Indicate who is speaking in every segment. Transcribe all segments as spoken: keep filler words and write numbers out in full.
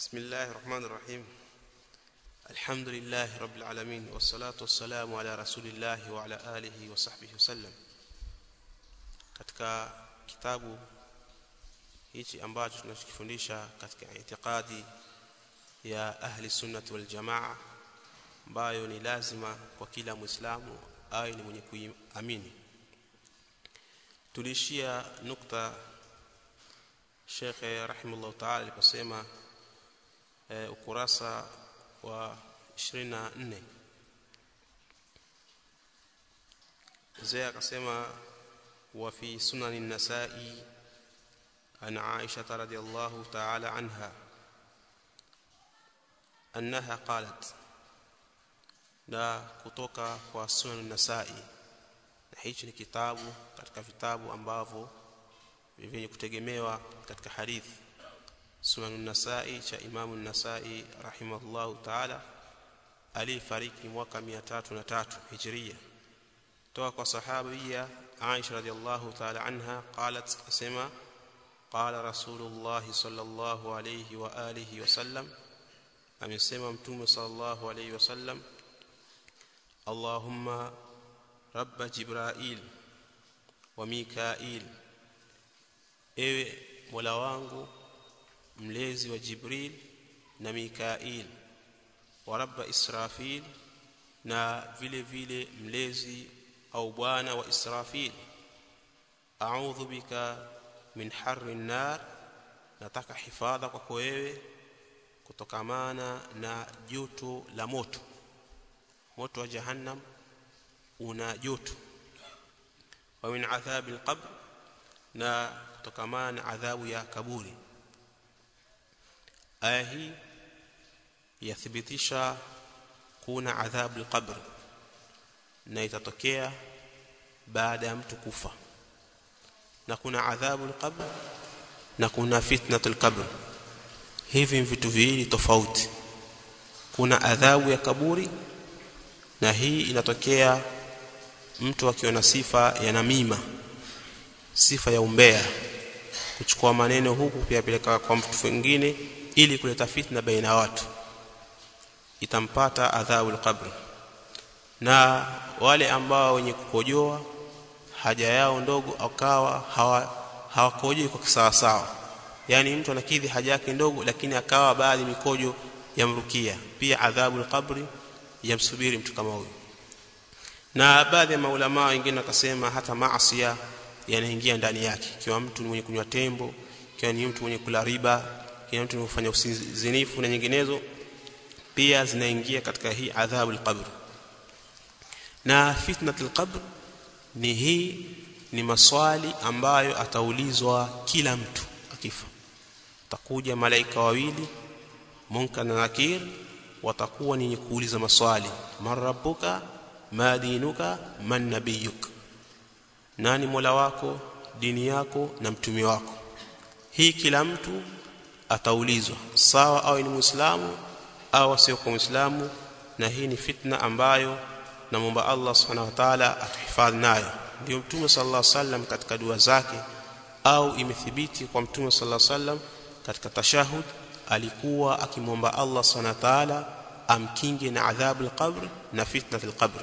Speaker 1: بسم الله الرحمن الرحيم الحمد لله رب العالمين والصلاة والسلام على رسول الله وعلى آله وصحبه وسلم. Katika kitabu hichi ambacho tunachokifundisha katika itikadi ya ahli sunnah wal jamaa, ambayo ni lazima kwa kila muislamu awe ni mwenye kuamini, tulishia nukta Sheikh rahimahullah ta'ala aliposema e, ukurasa wa ishirini na nne zee akasema wa fi sunan an-nasa'i an Aisha radhiyallahu ta'ala anha annaha qalat, na kutoka kwa sunan an-nasa'i, na hichi ni kitabu katika vitabu ambavyo vyenye kutegemewa katika hadithi. Sunan an-Nasa'i cha Imam an-Nasa'i rahimahullahu ta'ala alifariki mwaka mia tatu na tatu Hijria, toka kwa sahabia Aisha radhiyallahu ta'ala anha qalat, asema qala Rasulullah sallallahu alayhi wa alihi wasallam, amesema mtume sallallahu alayhi wasallam, Allahumma rabb Jibril wa Mikail, ewe Mola wangu mlezi wa Jibril na Mikail, wa rabba Israfil, na vile vile mlezi au bwana wa Israfil, a'udhu bika min harri an-nar, nataka hifadha kwako wewe kutokamana na joto la moto. Moto wa jahannam una joto. Wa min adhabi al-qabr, na kutokamana adhabu ya kaburi. Aya hii yathibitisha kuna adhabu al-qabr, na itatokea baada ya mtu kufa, na kuna adhabu al-qabr na kuna fitnatul qabr. Hivi vitu viwili tofauti. Kuna adhabu ya kaburi, na hii inatokea mtu akiwa na sifa ya namima, sifa ya umbea, kuchukua maneno huku pia peleka kwa mtu mwingine ili kuleta fitna baina ya watu, itampata adhabu al-qabr. Na wale ambao wenye kukojoa haja yao ndogo akawa hawa hawakojoi kwa sawa sawa, yani mtu anakidhi haja yake ndogo lakini akawa baadhi mikojo yamrukia, pia adhabu al-qabr yamsubiri mtu kama huyo. Na baadhi ya maulama wengine wakasema hata maasi yanaingia ndani yake, kiwa mtu mwenye kunywa tembo, kiwa ni mtu mwenye kula riba, kiwa mtu mwenye kufanya uzinifu na nyinginezo, pia zinaingia katika hii adhabu al-qabr. Na fitnatul qabr ni hii ni maswali ambayo ataulizwa kila mtu akifa. Takuja malaika wawili Munkar na Nakir, watakuwa ni kuuliza maswali, man rabbuka, ma dinuka, man nabiyuk, nani mola wako, dini yako na mtume wako. Hii kila mtu ataulizwa, sawa au ni muislamu au sio kwa muislamu. Na hii ni fitna ambayo namuomba Allah subhanahu wa ta'ala atuhifadhi nayo. Ndio mtume sallallahu alaihi wasallam katika dua zake, au imethibiti kwa mtume sallallahu alaihi wasallam katika tashahud, alikuwa akimwomba Allah subhanahu wa ta'ala amkinge na adhabu al-qabr na fitnatul qabr.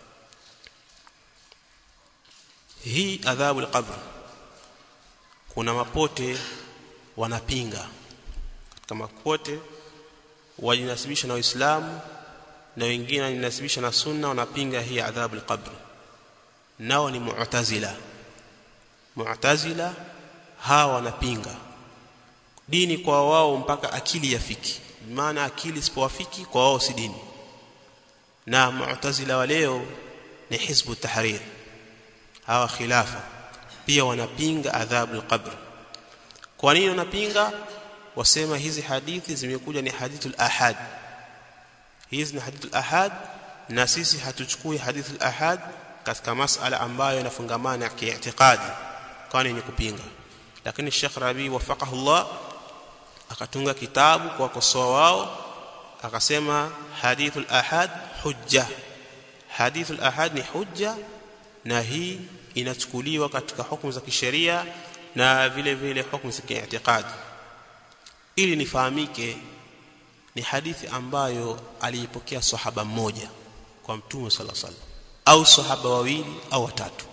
Speaker 1: Hii adhabu al-qabr kuna mapote wanapinga. Katika mapote wajinasibisha na Uislamu na wengine wanasibisha na sunna, wanapinga hii adhabu al-qabr. Nao ni Mu'tazila. Mu'tazila hawa wanapinga dini kwa wao mpaka akili yafiki, maana akili isipowafiki kwa wao si dini. Na Mu'tazila wa leo ni Hizbu Tahrir, hawa khilafa pia wanapinga adhabu al-qabr. Kwa nini wanapinga? Wasema hizi hadithi zimekuja ni hadithul ahad. Hizi ni hadithul ahad, na sisi hatuchukui hadithul ahad katika masala ambayo yanafungamana na kiitikadi, kwani ni kupinga. Lakini Sheikh Rabi wafaqahu Allah akatunga kitabu kwa kosoa wao, akasema hadithul ahad hujja. Hadithul ahad ni hujja, na hii inachukuliwa katika hukumu za kisheria na vile vile hukumu za kiitikadi. Ili nifahamike ni hadithi ambayo aliipokea sahaba mmoja kwa Mtume sallallahu alaihi wasallam, au sahaba wawili au watatu.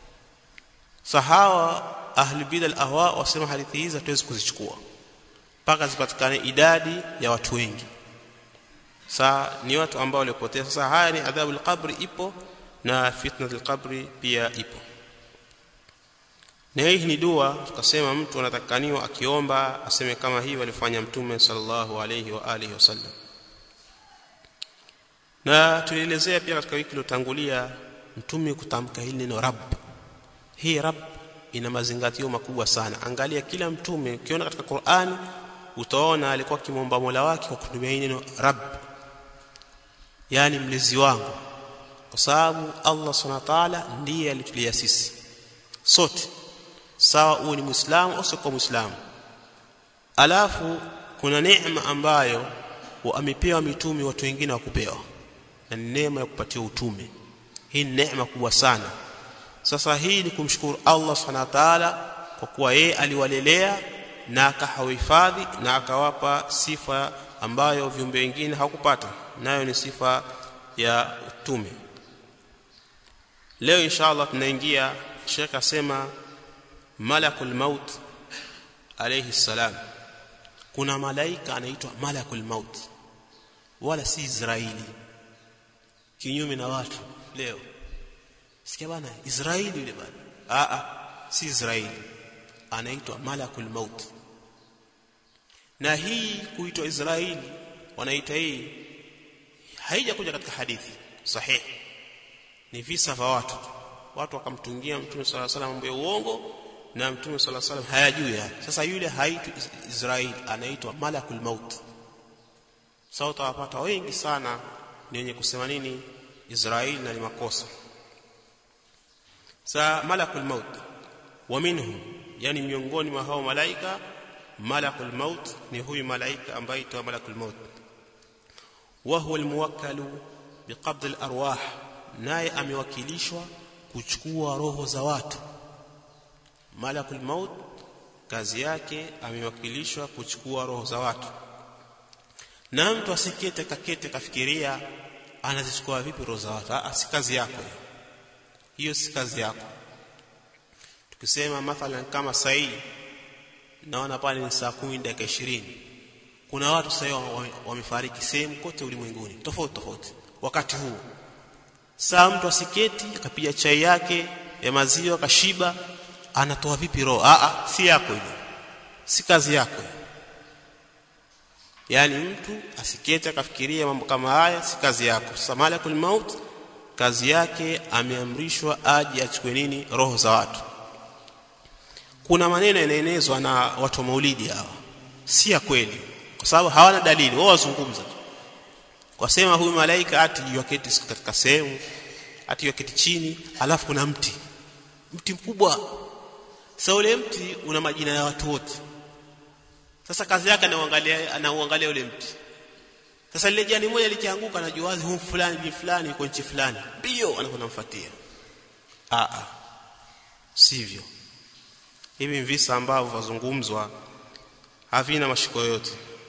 Speaker 1: Sahawa ahli bid'ah ahwa wasema hadithi hizi hatuwezi kuzichukua mpaka zipatikane idadi ya watu wengi. Saa ni watu ambao walipotea. Sasa haya ni adhabu al-qabri ipo na fitna al-qabri pia ipo. Na hii ni dua, tukasema mtu anatakaniwa akiomba aseme kama hii walifanya Mtume sallallahu alayhi wa alihi wasallam. Na tulielezea pia katika wiki iliyotangulia Mtume kutamka hili neno Rabb. Hii Rabb ina mazingatio makubwa sana. Angalia kila mtume ukiona katika Qur'ani utaona alikuwa akimwomba Mola wake kwa kutumia neno Rabb, yani mlezi wangu, kwa sababu Allah Subhanahu wa ta'ala ndiye alitulia sisi sote, sawa uwe ni Muislamu au sio Muislamu. Alafu kuna neema ambayo amepewa mitume watu wengine wakupewa, na neema ya kupatia utume. Hii ni neema kubwa sana. Sasa hii ni kumshukuru Allah Subhanahu wa ta'ala kwa kuwa yeye aliwalelea na akahifadhi na akawapa sifa ambayo viumbe wengine hawakupata, nayo ni sifa ya utume. Leo inshallah tunaingia, Sheikh asema Malakul Maut alayhi salam. Kuna malaika anaitwa Malakul Maut, wala si Israeli, kinyume na watu leo. Sikia bana, Israeli yule bana. A a si Israeli, anaitwa Malakul Maut. Na hii kuitwa Israeli wanaita hii haijakuja katika hadithi sahihi, ni visa vya watu watu wakamtungia Mtume sallallahu alaihi wasallam mambo ya uongo na Mtume sallallahu alaihi wasallam hayajui yake. Sasa yule haitwi Israeli, anaitwa Malakul Maut. Sasa utawapata wengi sana ni wenye kusema nini Israeli na ni makosa. Sa Malakul Maut wa minhum, yani miongoni mwa hao malaika Malakul Maut ni huyu malaika ambaye aitwa Malakul Maut. Wa huwa almuwakkalu biqabd alarwah, naye amewakilishwa kuchukua roho za watu. Malakul Maut kazi yake amewakilishwa kuchukua roho za watu. Na mtu asikete kakete kafikiria anazichukua vipi roho za watu. Ah, si kazi yako hiyo, si kazi yako. Tukisema mathalan kama sahi naona pale ni saa kumi dakika ishirini, kuna watu sasa wamefariki sehemu kote ulimwenguni tofauti tofauti wakati huu. Saa mtu asiketi akapiga chai yake ya maziwa kashiba, anatoa vipi roho? Ah ah, si yako hiyo, si kazi yako. Yani mtu asiketi akafikiria mambo kama haya, si kazi yako. Sasa Malakul Maut kazi yake ameamrishwa aje achukue nini roho za watu. Kuna maneno yanaenezwa na watu wa Maulidi hawa, si ya kweli, kwa sababu hawana dalili, wao wazungumza tu. Kwa sema huyu malaika ati yoketi katika sehemu, ati yoketi chini, alafu kuna mti mti mkubwa. Sasa ule mti una majina ya watu wote. Sasa kazi yake anaangalia anaangalia ule mti. Sasa lile jani moja likianguka anajua wazi huyu fulani ni fulani yuko nchi fulani, bio anakonamfuatia. Ah ah, sivyo. Hivi visa ambavyo vazungumzwa havina mashiko yote.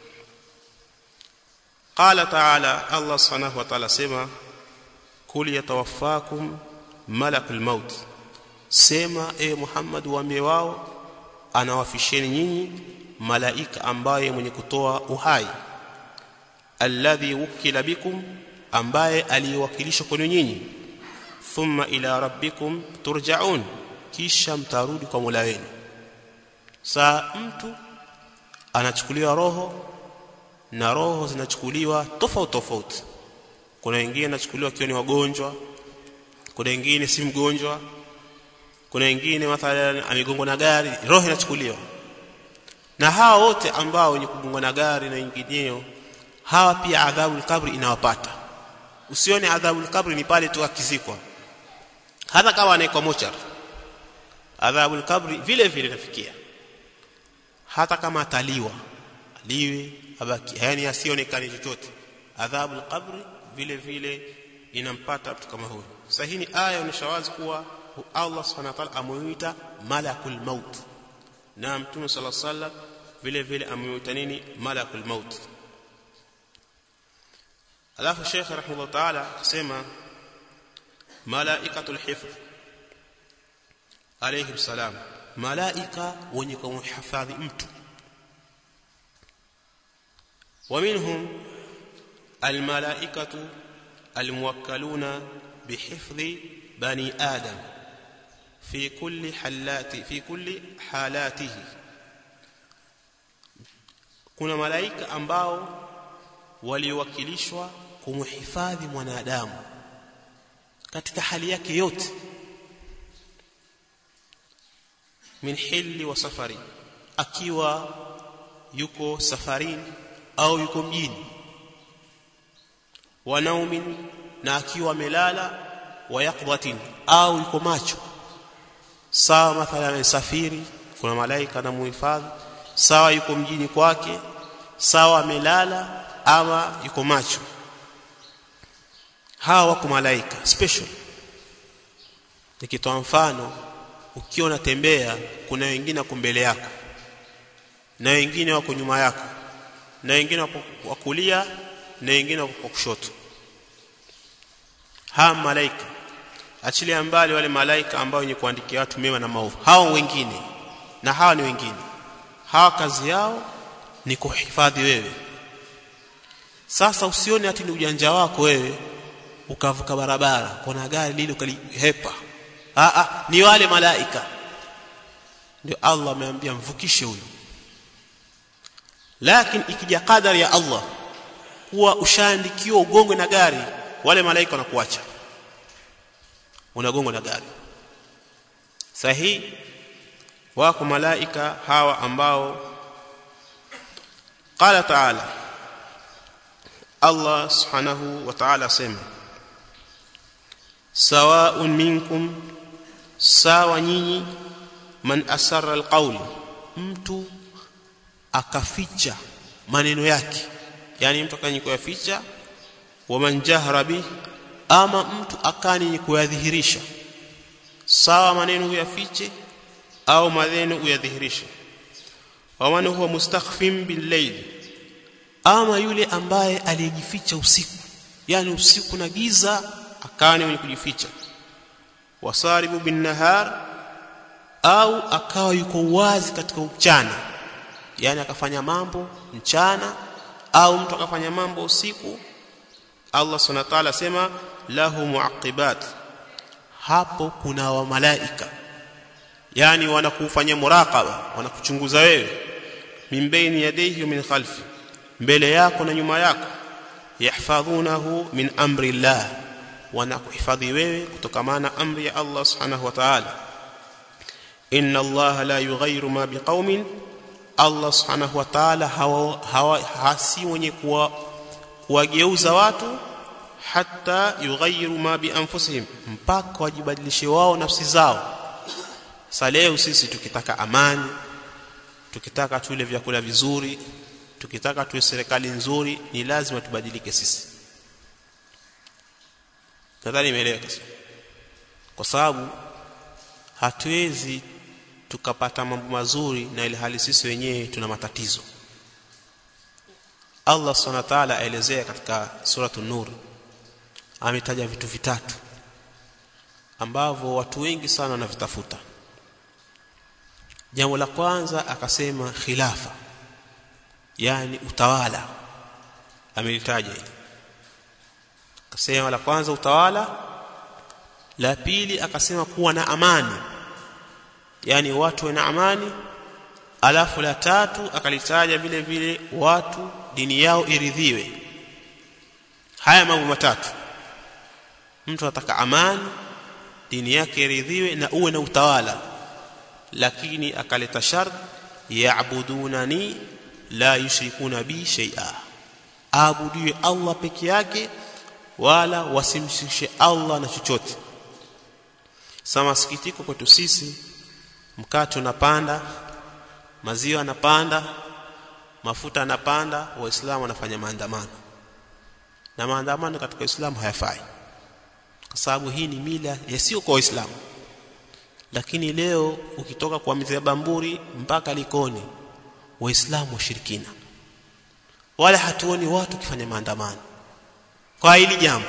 Speaker 1: Qala ta'ala, Allah subhanahu wa ta'ala sema kul yatawaffakum Malakul Maut, sema e Muhammad waambie wao anawafisheni nyinyi malaika ambaye mwenye kutoa uhai, alladhi wukila bikum, ambaye aliwakilishwa kwenu nyinyi, thumma ila rabbikum turja'un, kisha mtarudi kwa Mola wenu. Saa mtu anachukuliwa roho na roho zinachukuliwa tofauti tofauti. Kuna wengine anachukuliwa kiwa ni wagonjwa, kuna wengine si mgonjwa, kuna wengine mathalan amegongwa na gari, roho inachukuliwa. Na hawa wote ambao wenye kugongwa na gari na wengineo, hawa pia adhabu al-kabri inawapata. Usione adhabu al-kabri ni pale tu akizikwa, hata kama anaikwa mochari, adhabu al-kabri vile vile inafikia. Hata kama ataliwa aliwe abaki, yani asionekane chochote, adhabu al-kabri vile vile inampata mtu kama huyo. Sasa hii ni aya inayowazi kuwa Allah subhanahu wa ta'ala amuita Malakul Maut, na Mtume sallallahu alaihi wasallam vile vile amuita nini Malakul Maut. alafu Sheikh rahimahullah ta'ala akasema malaikatul hifdh alayhi salam, malaika wenye kumhifadhi mtu. ومنهم الملائكة الموكلون بحفظ بني آدم في كل حالات في كل حالاته. kuna malaika ambao waliwakilishwa kumhifadhi mwanadamu katika hali yake yote, min hilli wa safari, akiwa yuko safarini au yuko mjini, wa naumin, na akiwa amelala, wa yaqdatin, au yuko macho. Sawa mathalan safiri, kuna malaika na muhifadhi, sawa yuko mjini kwake, sawa amelala ama yuko macho. Hawa wako malaika special. Nikitoa mfano, ukiwa unatembea, kuna wengine wako mbele yako na wengine wako nyuma yako na wengine wako kulia na wengine wako kushoto. Hawa malaika, achilia mbali wale malaika ambao wenye kuandikia watu mema na maovu, hao wengine, na hawa ni wengine, hawa kazi yao ni kuhifadhi wewe. Sasa usione ati ni ujanja wako wewe ukavuka barabara, kuna gari lile ukalihepa. Ah ah, ni wale malaika ndio Allah ameambia mvukishe huyo. Lakini ikija kadari ya Allah kuwa ushaandikiwa ugongwe na gari, wale malaika wanakuacha, unagongwa na gari. Sahihi, wako malaika hawa ambao qala ta'ala, Allah subhanahu wa ta'ala sema, sawa'un minkum, sawa nyinyi, man asarra alqawl, mtu akaficha maneno yake, yani mtu akani kuyaficha, wa man jahra bi, ama mtu akani kuyadhihirisha. Sawa maneno uyafiche au maneno uyadhihirishe. Wa man huwa mustakhfim bil layl, ama yule ambaye aliyejificha usiku, yani usiku na giza akani mwenye kujificha. Wasaribu bin nahar, au akawa yuko wazi katika mchana, yani akafanya mambo mchana au mtu akafanya mambo usiku. Allah subhanahu wa ta'ala sema lahu muaqibat, hapo kuna wa malaika, yani wanakufanya muraqaba, wanakuchunguza wewe, min baini yadayhi wa min khalfi, mbele yako na nyuma yako. Yahfadhunahu min amri Allah, wanakuhifadhi wewe kutokamana amri ya Allah subhanahu wa ta'ala. Inna Allah la yughayyiru ma biqaumin, Allah subhanahu wa ta'ala hawa, hawa hasi mwenye kuwa kuwageuza watu, hatta yughayyiru ma bi anfusihim, mpaka wajibadilishe wao nafsi zao. Sasa leo sisi tukitaka amani, tukitaka tule vyakula vizuri, tukitaka tuwe serikali nzuri, ni lazima tubadilike sisi. Nadhani imeeleweka, kwa sababu hatuwezi tukapata mambo mazuri na ile hali sisi wenyewe tuna matatizo. Allah subhanahu wa ta'ala aelezea katika suratu Nur, ametaja vitu vitatu ambavyo watu wengi sana wanavitafuta. Jambo la kwanza akasema khilafa, yani utawala, amelitaja hili. Akasema la kwanza utawala, la pili akasema kuwa na amani, yani watu wana amani, alafu la tatu akalitaja vile vile watu dini yao iridhiwe. Haya mambo matatu, mtu ataka amani, dini yake iridhiwe, na uwe na utawala. Lakini akaleta shart, ya'budunani la yushrikuna bi shay'a, abudiwe Allah peke yake wala wasimshirikishe Allah na chochote. Sama sikitiko kwetu sisi, mkate unapanda, maziwa yanapanda, mafuta yanapanda, waislamu wanafanya maandamano. Na maandamano katika Uislamu hayafai, kwa sababu hii ni mila yasiyo kwa Uislamu. Lakini leo ukitoka kwa mzee Bamburi mpaka Likoni, waislamu washirikina, wala hatuoni watu kufanya maandamano. kwa hili jambo,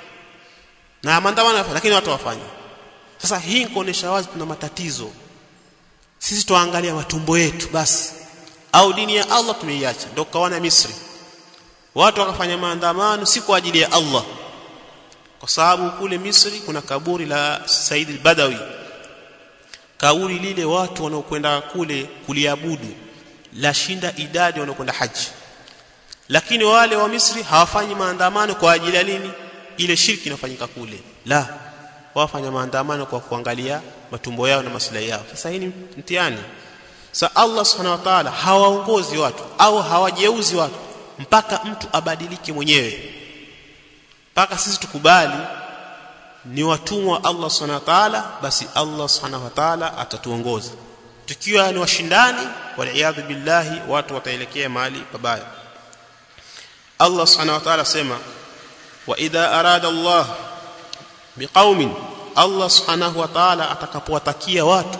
Speaker 1: na maandamano lakini watu wafanye. Sasa hii kuonesha wazi tuna matatizo. Sisi tuangalia matumbo yetu basi, au dini ya Allah tumeiacha. Ndio kaona Misri watu wakafanya maandamano si kwa ajili ya Allah, kwa sababu kule Misri kuna kaburi la Said al-Badawi. Kaburi lile watu wanaokwenda kule kuliabudu la shinda idadi wanaokwenda haji, lakini wale wa Misri hawafanyi maandamano kwa ajili ya nini? Ile shirki inafanyika kule, la, wafanya maandamano kwa kuangalia matumbo yao na maslahi yao. Sasa hii ni mtihani. Sasa Allah subhanahu wa ta'ala hawaongozi watu au hawajeuzi watu mpaka mtu abadilike mwenyewe, mpaka sisi tukubali ni watumwa wa Allah subhanahu wa ta'ala, basi Allah subhanahu wa ta'ala atatuongoza. Tukiwa ni washindani, wal billahi, watu wataelekea mahali pabaya. Allah subhanahu wa ta'ala sema, wa idha arada Allah biqaumin, Allah subhanahu wa ta'ala atakapowatakia watu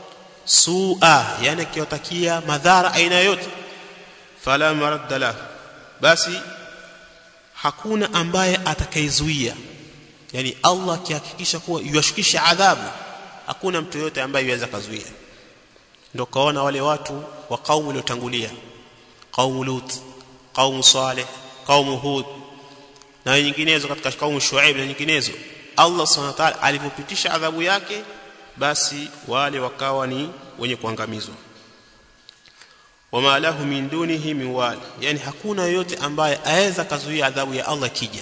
Speaker 1: su'a, yani akiwatakia madhara aina yote, fala maradda lahu, basi hakuna ambaye atakayezuia. Yani Allah akihakikisha kuwa yuashukisha adhabu, hakuna mtu yote ambaye yuweza kuzuia. Ndio kaona wale watu wa kaumu waliotangulia, kaumu Lut, kaumu Saleh, kaumu Hud na nyinginezo, katika kaumu Shuaib na nyinginezo, Allah subhanahu wa ta'ala alipopitisha adhabu yake, basi wale wakawa ni wenye kuangamizwa. Wama lahu min dunihi min wali, yani hakuna yote ambaye aweza kuzuia adhabu ya Allah kija.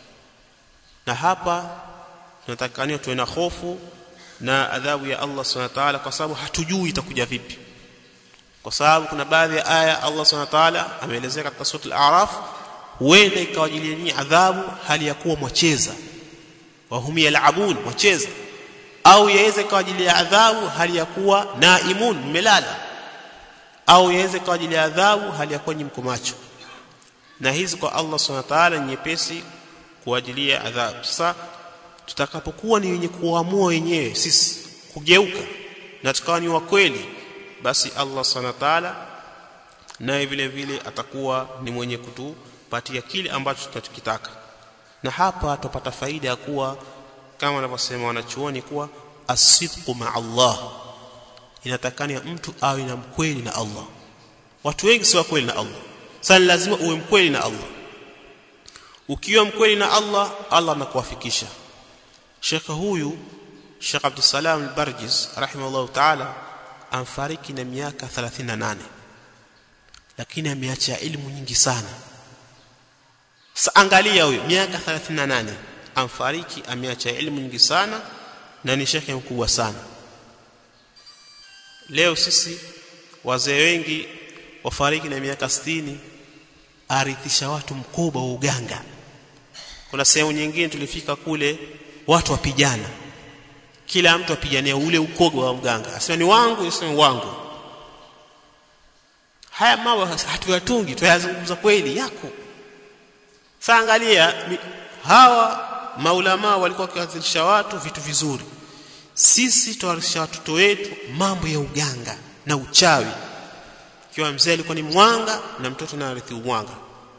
Speaker 1: Na hapa tunatakaniwa tuwe na hofu na adhabu ya Allah subhanahu wa ta'ala, kwa sababu hatujui itakuja vipi. Kwa sababu kuna baadhi ya aya Allah subhanahu wa ta'ala ameelezea katika sura al-A'raf, huenda ikawajilia adhabu hali ya kuwa mwacheza, wa hum yal'abun, mwacheza, au yaweza ikawajilia adhabu hali ya kuwa naimun, mmelala, au yaweza ikawajilia adhabu hali ya kuwa mko macho. Na hizi kwa Allah subhanahu wa ta'ala nyepesi kuajilia adhabu. Sasa tutakapokuwa ni wenye kuamua wenyewe sisi kugeuka na tukawa ni wa kweli, basi Allah subhanahu wa ta'ala naye vile vile atakuwa ni mwenye kutupatia kile ambacho tunachokitaka. Na hapa tupata faida ya kuwa, kama wanavyosema wanachuoni, kuwa as-sidqu ma'a Allah, inatakana mtu awe na mkweli na Allah. Watu wengi si wa kweli na Allah. Sasa lazima uwe mkweli na Allah. Ukiwa mkweli na Allah, Allah anakuwafikisha. Sheikh huyu Sheikh Abdul Salam al-Barjiz rahimahullah ta'ala amfariki na miaka thelathini na nane, lakini ameacha elimu nyingi sana. Sasa angalia huyo miaka thelathini na nane amfariki, ameacha elimu nyingi sana na ni shekhe mkubwa sana. Leo sisi wazee wengi wafariki na miaka sitini, arithisha watu mkoba wa uganga. Kuna sehemu nyingine tulifika kule watu wapigana, kila mtu apigania ule ukogo wa mganga, asema ni wangu, asema wangu. Haya mambo hatuyatungi, tuyazungumza kweli yako. Sasa angalia hawa maulama walikuwa wakiwazilisha watu vitu vizuri, sisi tuwarisha watoto wetu mambo ya uganga na uchawi. Kiwa mzee alikuwa ni mwanga na mtoto na arithi mwanga,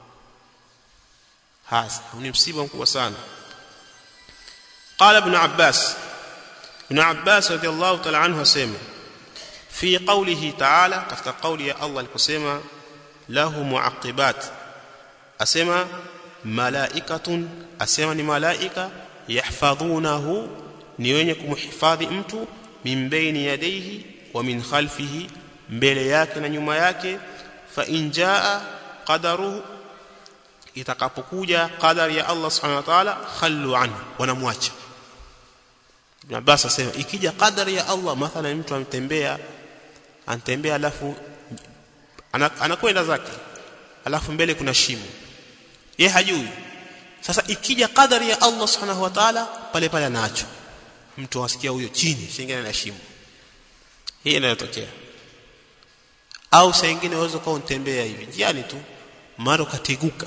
Speaker 1: hasa ni msiba mkubwa sana. Qala ibn Abbas, ibn Abbas radiyallahu ta'ala anhu asema, fi qawlihi ta'ala, katika kauli ya Allah aliposema lahu muaqibat, asema malaikatun, asema ni malaika, yahfadhunahu, ni wenye kumhifadhi mtu, min baini yadayhi wa min khalfihi, mbele yake na nyuma yake. Fa in jaa qadaruhu, itakapokuja qadari ya Allah subhanahu wa ta'ala, khallu anhu, wanamwacha. Ibn Abbas asema ikija qadari ya Allah, mathalan mtu amtembea antembea alafu anakwenda zake, alafu mbele kuna shimo, yeye hajui. Sasa ikija qadari ya Allah subhanahu wa ta'ala, pale pale anaacho, mtu asikia huyo chini shingine na shimo. Hii inayotokea. Au saa nyingine unaweza kwa untembea hivi njiani tu, mara ukateguka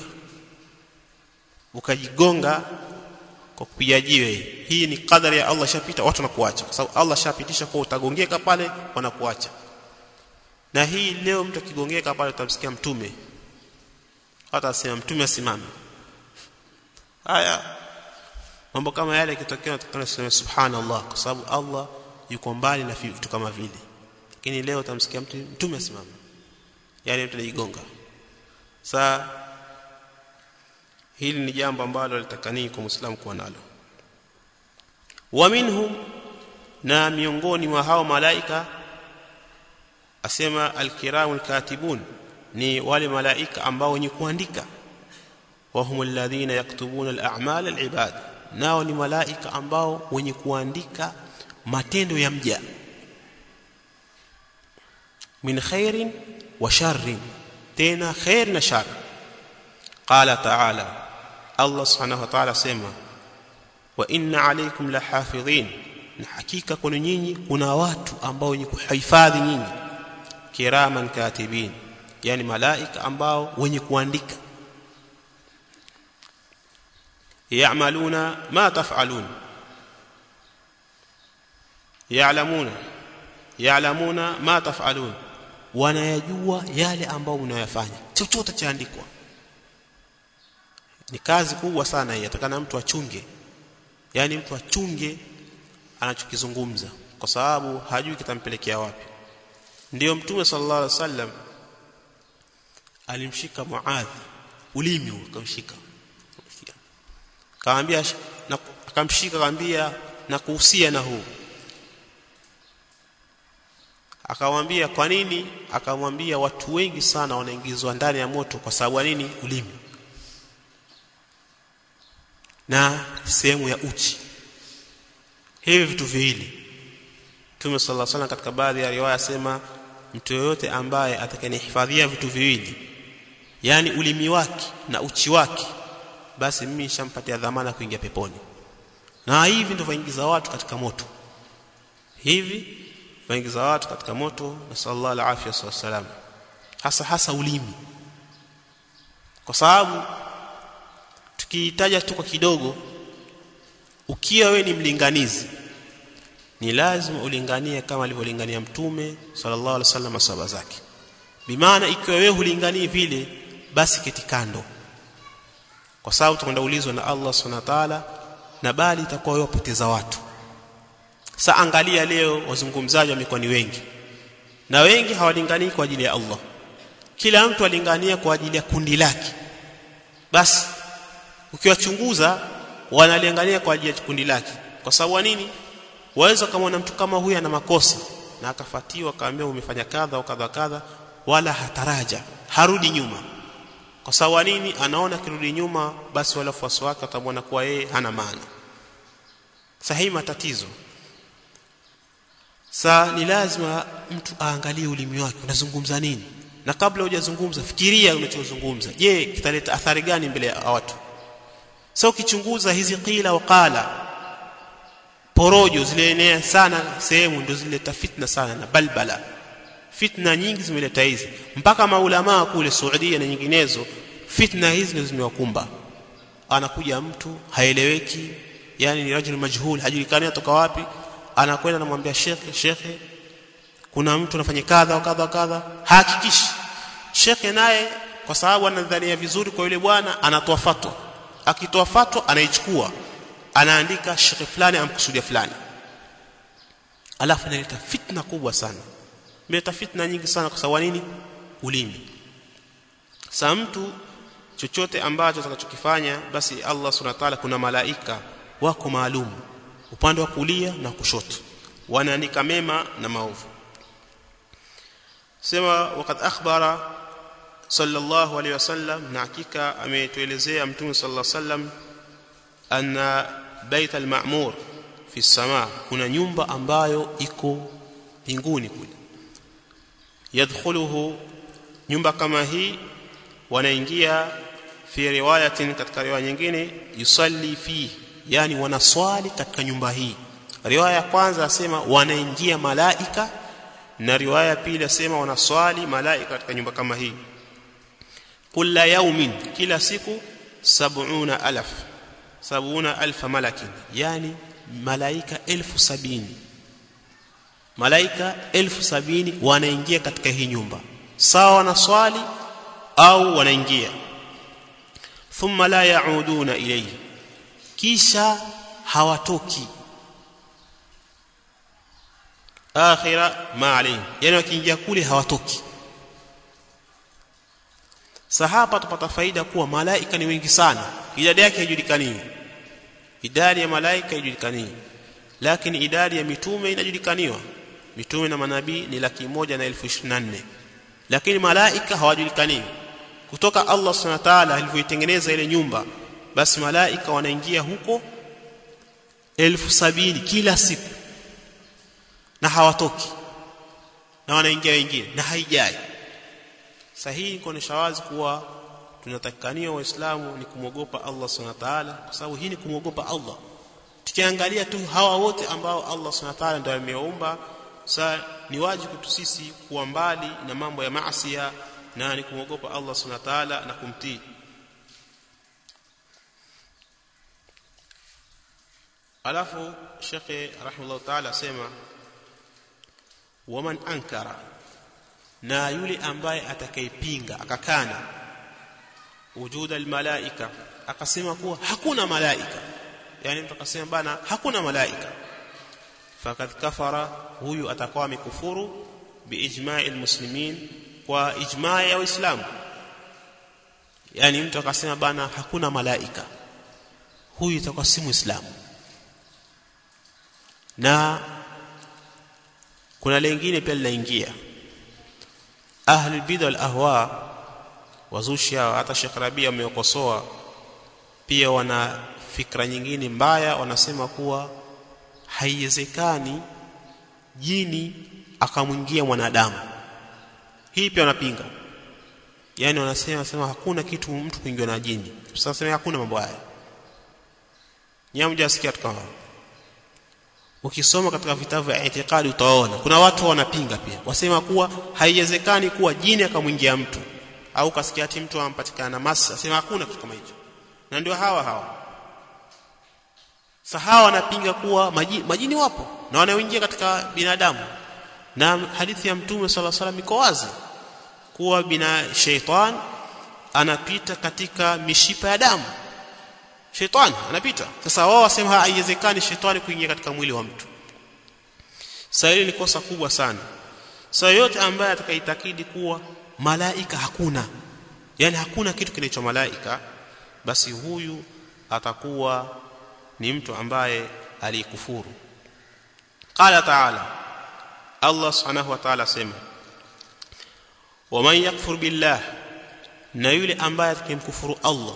Speaker 1: ukajigonga kwa kupiga jiwe. Hii ni qadari ya Allah, shapita, watu wanakuacha, kwa sababu Allah shapitisha kwa utagongeka pale, wanakuacha. Na hii leo mtu akigongeka pale utamsikia mtume hata asema mtume asimame, haya mambo kama yale yakitokea tunasema subhanallah kwa sababu Allah yuko mbali na vitu kama vile. Lakini leo utamsikia mtu mtume asimama, yani mtu anajigonga. Sasa hili ni jambo ambalo litakani kwa Muislamu kuwa nalo. Wa minhum, na miongoni mwa hao malaika asema alkiramul katibun, ni wale malaika ambao wenye kuandika. Wa humul ladhina yaktubuna al-a'mal al-ibad, nao ni malaika ambao wenye kuandika matendo ya mja, min khairin wa sharrin, tena khair na shar. Qala ta'ala, Allah subhanahu wa ta'ala sema wa inna alaykum lahafidhin, na hakika kuna nyinyi kuna watu ambao wenye kuhifadhi nyinyi, kiraman katibin, yani malaika ambao wenye kuandika. Ya'maluna ma taf'alun, ya'lamuna ya'lamuna ma taf'alun, wanayajua yale ambao mnayofanya, chochote chaandikwa. Ni kazi kubwa sana hii, atakana mtu achunge, yani mtu achunge anachokizungumza, kwa sababu hajui kitampelekea wapi. Ndio Mtume sallallahu alaihi wasallam alimshika Muadh ulimi, akamshika kaambia, na akamshika kaambia na kuhusia na huu. Akamwambia kwa nini? Akamwambia watu wengi sana wanaingizwa ndani ya moto kwa sababu nini? Ulimi na sehemu ya uchi. Hivi vitu viwili Mtume sallallahu alaihi wasallam katika baadhi ya riwaya sema mtu yoyote ambaye atakayenihifadhia vitu viwili, yani ulimi wake na uchi wake, basi mimi nishampatia dhamana kuingia peponi. Na hivi ndivyo vaingiza watu katika moto, hivi vaingiza watu katika moto, na sallallahu alaihi wasallam, hasa hasa ulimi. Kwa sababu tukitaja tu kwa kidogo, ukiwa wewe ni mlinganizi, ni lazima ulinganie kama alivyolingania Mtume sallallahu alaihi wasallam masahaba zake. Bimaana ikiwa wewe hulinganii vile, basi keti kando, kwa sababu tutakwenda ulizwa na Allah subhanahu wa ta'ala, na bali itakuwa wewe poteza watu. Sasa angalia leo wazungumzaji wamekuwa ni wengi, na wengi hawalinganii kwa ajili ya Allah, kila mtu alingania kwa ajili ya kundi lake. Basi ukiwachunguza wanalingania kwa ajili ya kundi lake. Kwa sababu nini? Waweza kama mtu kama huyu ana makosa na akafatiwa kaambia umefanya kadha au kadha kadha, wala hataraja, harudi nyuma. Kwa sababu nini? Anaona kirudi nyuma basi wale wafuasi wake watamwona kuwa yeye hana maana. Sahihi matatizo. Sasa ni lazima mtu aangalie ulimi wake unazungumza nini, na kabla hujazungumza fikiria unachozungumza, je kitaleta athari gani mbele ya watu. Sasa ukichunguza hizi qila wa qala, porojo zileenea sana sehemu, ndio zileta fitna sana na balbala. Fitna nyingi zimeleta hizi, mpaka maulama kule Saudia na nyinginezo, fitna hizi ndio zimewakumba. Anakuja mtu haeleweki, yani ni rajul majhul, hajulikani atoka wapi, anakwenda anamwambia shekhe, shekhe kuna mtu anafanya kadha wa kadha kadha, hakikishi. Shekhe naye kwa sababu anadhania vizuri kwa yule bwana, anatoa fatwa. Akitoa fatwa anaichukua, anaandika shekhe fulani amkusudia fulani, alafu inaleta fitna kubwa sana. Imeleta fitna nyingi sana kwa sababu nini? Ulimi. Sasa mtu chochote ambacho atakachokifanya, basi Allah subhanahu wa ta'ala kuna malaika wako maalum upande wa kulia na kushoto, wanaandika mema na maovu. Sema wakati akhbara sallallahu alayhi wasallam, na hakika ametuelezea Mtume sallallahu alayhi wasallam, anna bait al-ma'mur fi as-samaa, kuna nyumba ambayo iko mbinguni kule. Yadkhuluhu, nyumba kama hii wanaingia, fi riwayatin, katika riwaya nyingine, yusalli fi, yani wanaswali katika nyumba hii. Riwaya ya kwanza asema wanaingia malaika, na riwaya ya pili asema wanaswali malaika katika nyumba kama hii. Kulla yawmin, kila siku, sab'una alaf, sab'una alf malakin, yani malaika elfu sabini, malaika elfu sabini wanaingia katika hii nyumba, sawa wanaswali au wanaingia. Thumma la yauduna ilayhi, kisha hawatoki akhira ma alayhi, yani wakiingia kule hawatoki. Sahaba tupata faida kuwa malaika ni wengi sana, idadi yake haijulikani. Idadi ya malaika haijulikani, lakini idadi ya mitume inajulikaniwa. Mitume na manabii ni laki moja na elfu ishirini na nne, lakini malaika hawajulikani. Kutoka Allah Subhanahu wa ta'ala alivyoitengeneza ile nyumba, basi malaika wanaingia huko elfu sabini kila siku na hawatoki, na wanaingia wengine na haijai. Sahihi kuonesha wazi kuwa tunatakikania waislamu ni kumwogopa Allah Subhanahu wa ta'ala, kwa sababu hii ni kumwogopa Allah. Tukiangalia tu hawa wote ambao Allah Subhanahu wa ta'ala ndiye amewaumba, sasa ni wajibu kwetu sisi kuwa mbali na mambo ya maasi na ni kumwogopa Allah Subhanahu wa ta'ala na kumtii. Alafu Sheikh rahimahullah ta'ala asema waman ankara, na yule ambaye atakayepinga akakana wujuda almalaika, akasema kuwa hakuna malaika, yani mtu akasema bana hakuna malaika, fakad kafara, huyu atakuwa amekufuru biijma'i almuslimin, kwa ijma' ya waislamu. Yani mtu akasema bana hakuna malaika, huyu atakuwa si muislamu. Na kuna lingine pia linaingia ahli bid'a wal ahwa, wazushia. Hata Sheikh Rabia ameokosoa pia, wana fikra nyingine mbaya, wanasema kuwa haiwezekani jini akamwingia mwanadamu. Hii pia wanapinga, yani wanasema wanasema hakuna kitu mtu kuingiwa na jini. Sasa sema hakuna mambo haya, nyamja sikia tukao. Ukisoma katika vitabu vya itikadi utaona kuna watu wanapinga pia, wasema kuwa haiwezekani kuwa jini akamwingia mtu, au kasikia ati mtu ampatikana masa, sema hakuna kitu kama hicho. Na ndio hawa hawa sahawa wanapinga kuwa majini, majini wapo na wanaoingia katika binadamu. Na hadithi ya Mtume sallallahu alaihi wasallam iko wazi kuwa bina shaitan anapita katika mishipa ya damu. Shetani anapita. Sasa wao wasema haiwezekani shetani kuingia katika mwili wa mtu. Sasa hili ni kosa kubwa sana. Sasa yote ambaye atakaitakidi kuwa malaika hakuna, yani hakuna kitu kinacho malaika, basi huyu atakuwa ni mtu ambaye alikufuru. Qala ta'ala, Allah subhanahu wa ta'ala sema, waman yakfur billah, na yule ambaye atakimkufuru Allah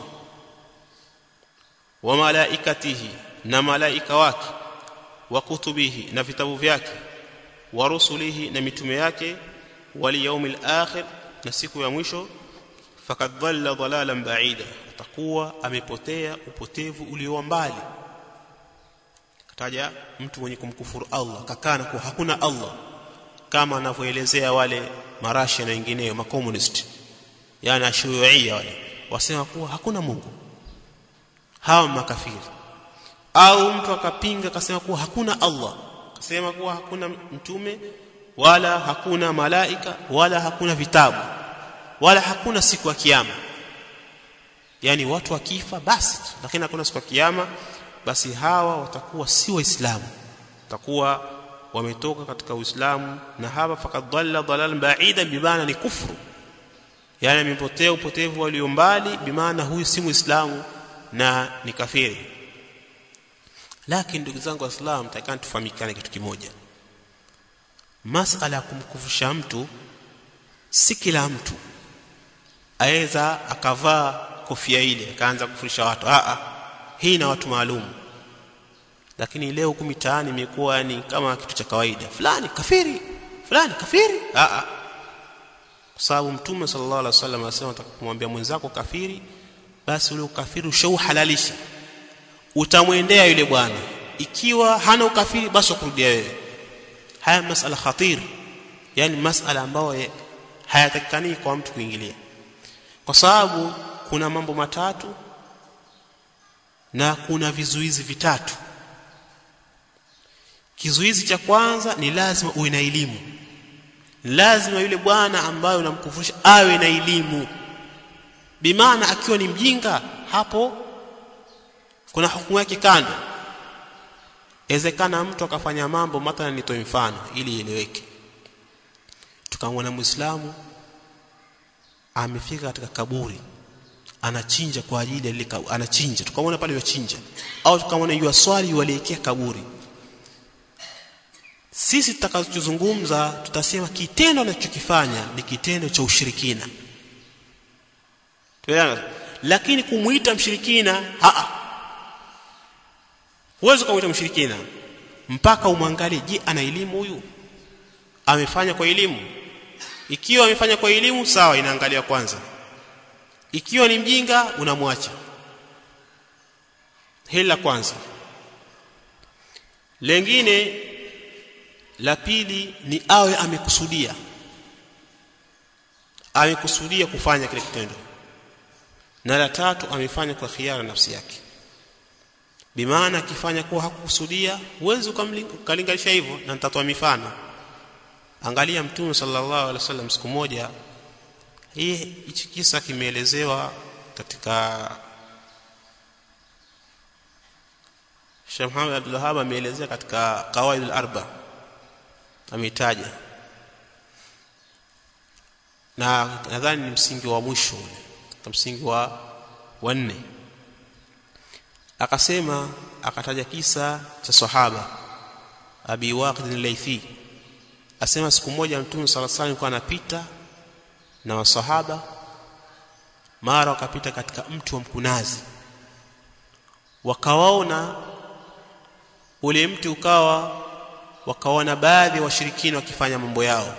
Speaker 1: wa malaikatihi, na malaika wake, wa kutubihi, na vitabu vyake, wa rusulihi, na mitume yake, wal yawmil akhir, na siku ya mwisho, fakad dhalla dhalalan ba'ida, atakuwa amepotea upotevu ulio mbali. Kataja mtu mwenye kumkufuru Allah, kakana kwa hakuna Allah, kama anavyoelezea wale marashi na wengineo makomunisti, yani ashuyuia wale, wasema kuwa hakuna Mungu, hawa makafiri. Au mtu akapinga akasema kuwa hakuna Allah, akasema kuwa hakuna mtume, wala hakuna malaika, wala hakuna vitabu, wala hakuna siku ya kiyama. Yani watu wakifa basi, lakini hakuna siku ya kiyama, basi hawa watakuwa si waislamu, watakuwa wametoka katika Uislamu. Na hapa fakad dhalla dhalalan ba'ida, bimaana ni kufuru, yani amepotea upotevu ulio mbali, bimaana huyu si muislamu na ni kafiri. Lakini ndugu zangu waislamu, takani tufahamikane kitu kimoja, masala ya kumkufusha mtu, si kila mtu aweza akavaa kofia ile akaanza kufurisha watu. a a hii na watu maalum. Lakini leo huko mitaani imekuwa ni kama kitu cha kawaida, fulani kafiri, fulani kafiri. a a kwa sababu Mtume sallallahu alaihi wasallam anasema, utakapomwambia mwenzako kafiri, basi ule ukafiri ushauhalalisha, utamwendea yule bwana. Ikiwa hana ukafiri, basi ukurudia wewe. Haya masala khatir, yani masala ambayo hayatakikani kwa mtu kuingilia, kwa sababu kuna mambo matatu na kuna vizuizi vitatu. Kizuizi cha kwanza ni lazima uwe na elimu. Lazima yule bwana ambaye unamkufurisha awe na elimu. Bimaana akiwa ni mjinga, hapo kuna hukumu yake kando. Ezekana mtu akafanya mambo, mathalan nitoe mfano ili ieleweke. Tukamwona Muislamu amefika katika kaburi, anachinja kwa ajili ya ile kaburi, anachinja, tukamwona pale yachinja, au tukamwona yua swali yuelekea kaburi. Sisi tutakachozungumza tutasema kitendo anachokifanya ni kitendo cha ushirikina. Tuelewana? Lakini kumuita mshirikina, a huwezi kumuita mshirikina mpaka umwangalie, je, ana elimu huyu? Amefanya kwa elimu? Ikiwa amefanya kwa elimu, sawa, inaangalia kwanza. Ikiwa ni mjinga, unamwacha. Hili la kwanza. Lengine la pili ni awe amekusudia. Amekusudia kufanya kile kitendo. Na la tatu amefanya kwa khiara nafsi yake. Bimaana akifanya kwa hakukusudia, huwezi ukalinganisha hivyo, na nitatoa mifano. Angalia Mtume sallallahu alaihi wasallam siku moja, hii hichi kisa kimeelezewa katika Sheikh Muhammad Abdul Wahhab ameelezea katika Qawaid al-Arba, ameitaja, na nadhani ni msingi wa mwisho ule, msingi wa wanne. Akasema, akataja kisa cha sahaba Abi Waqid al-Laythi. Asema siku moja Mtume sallallahu alaihi wasallam alikuwa anapita na wasahaba, mara wakapita katika mti wa mkunazi, wakawaona ule mti ukawa, wakaona baadhi ya washirikina wakifanya mambo yao.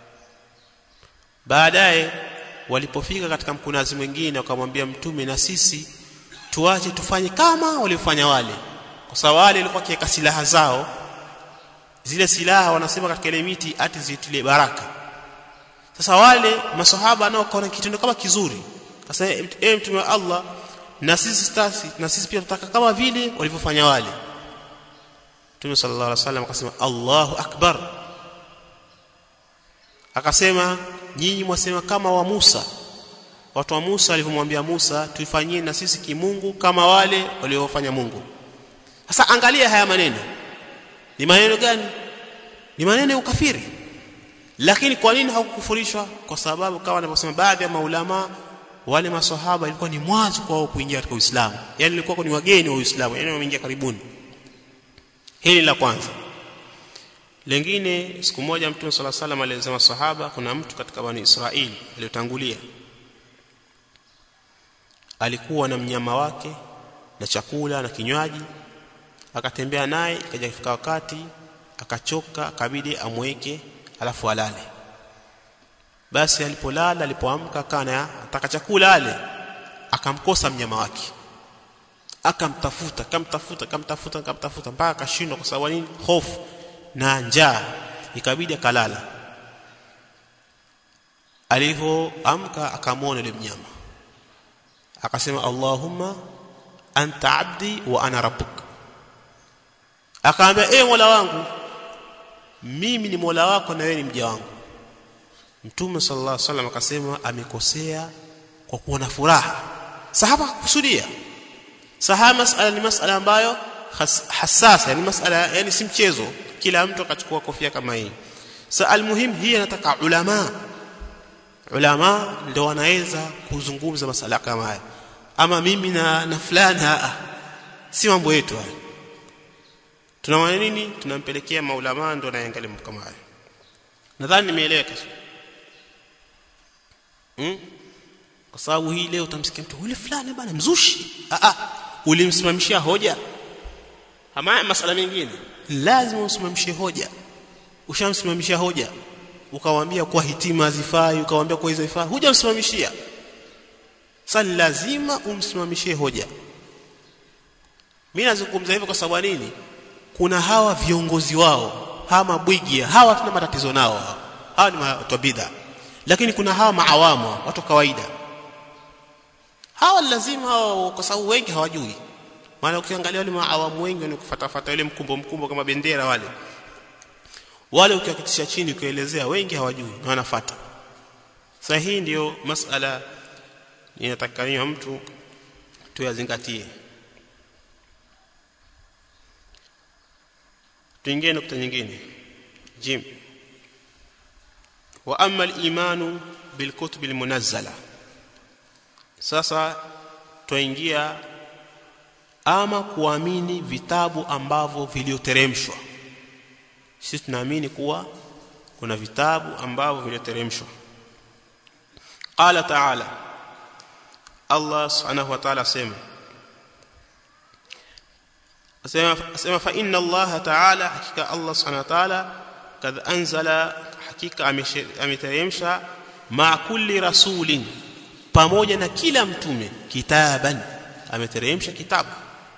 Speaker 1: Baadaye walipofika katika mkunazi mwingine, wakamwambia Mtume, na sisi tuache tufanye kama walifanya wale, kwa sababu wale walikuwa kiweka silaha zao. Zile silaha wanasema katika ile miti ati zitile baraka. Sasa wale masahaba nao kaona kitendo kama kizuri, akasema, eh, Mtume wa Allah, na sisi stasi, na sisi pia tutaka kama vile walivyofanya wale. Mtume sallallahu alaihi wasallam akasema, Allahu akbar. Akasema, nyinyi mwasema kama wa Musa. Watu wa Musa walivyomwambia Musa, tuifanyie na sisi kimungu kama wale waliofanya Mungu. Sasa angalia haya maneno. Ni maneno gani? Ni maneno ya ukafiri. Lakini kwa nini hakukufurishwa? Kwa sababu kama wanavyosema baadhi ya maulama, wale maswahaba ilikuwa ni mwanzo kwao kuingia katika Uislamu. Yaani ilikuwa ni wageni wa Uislamu, yaani wameingia karibuni. Hili la kwanza. Lengine, siku moja Mtume sallallahu alaihi wasallam alieleza maswahaba, kuna mtu katika Bani Israeli aliyotangulia, alikuwa na mnyama wake na chakula na kinywaji, akatembea naye, ikaja kufika wakati akachoka, akabidi amweke alafu alale. Basi alipolala, alipoamka kana ataka chakula ale, akamkosa mnyama wake. Akamtafuta, akamtafuta, akamtafuta, akamtafuta mpaka akashindwa. Kwa sababu nini? Hofu na njaa, ikabidi akalala. Alipoamka akamwona yule mnyama, akasema, Allahumma anta abdi wa ana rabbuk. Akaambia, eh, Mola wangu, mimi ni Mola wako na wewe ni mja wangu. Mtume sallallahu alaihi wasallam akasema, amekosea kwa kuwa na furaha. Sahaba kusudia. Sahaba masala ni masala ambayo hassasa, yani masala, yani si mchezo. Kila mtu akachukua kofia kama hii. Sa almuhim, hii anataka ulama. Ulama ndio wanaweza kuzungumza masala kama haya. Ama mimi na na fulani, si mambo yetu haya. Tunamwona nini? Tunampelekea maulama ndio anaangalia mambo kama haya. Nadhani nimeeleweka. Hmm? Kwa sababu hii leo utamsikia mtu yule fulani bana mzushi. Ah ah, ulimsimamishia hoja. Ama masala mengine lazima usimamishie hoja. Ushamsimamishia hoja, ukamwambia kwa hitima hazifai, ukamwambia kwa hizo hazifai, hujamsimamishia. Sasa lazima umsimamishie hoja. Mimi nazungumza hivyo kwa sababu nini? Kuna hawa viongozi wao, hawa mabwigia, hawa tuna matatizo nao. Hawa ni watu wa bid'a. Lakini kuna hawa maawamu, watu kawaida. Hawa lazima hao, kwa sababu wengi hawajui. Maana ukiangalia wale maawamu wengi wanakufuatafuata ile mkumbo mkumbo kama bendera wale. Wale ukiwakitisha chini kuelezea, wengi hawajui na wanafuata. Sasa hii ndio masala inatakaniwa mtu tuyazingatie. tuingie nukta nyingine. Jim. Wa amma al-imanu bil kutub al-munazzala. Sasa tuingia ama kuamini vitabu ambavyo vilioteremshwa. Sisi tunaamini kuwa kuna vitabu ambavyo vilioteremshwa. Qala ta'ala, Allah subhanahu wa ta'ala sema asema asema fa inna Allah ta'ala, hakika Allah subhanahu wa ta'ala kad anzala, hakika ameteremsha ma kulli rasulin, pamoja na kila mtume, kitaban, ameteremsha kitabu.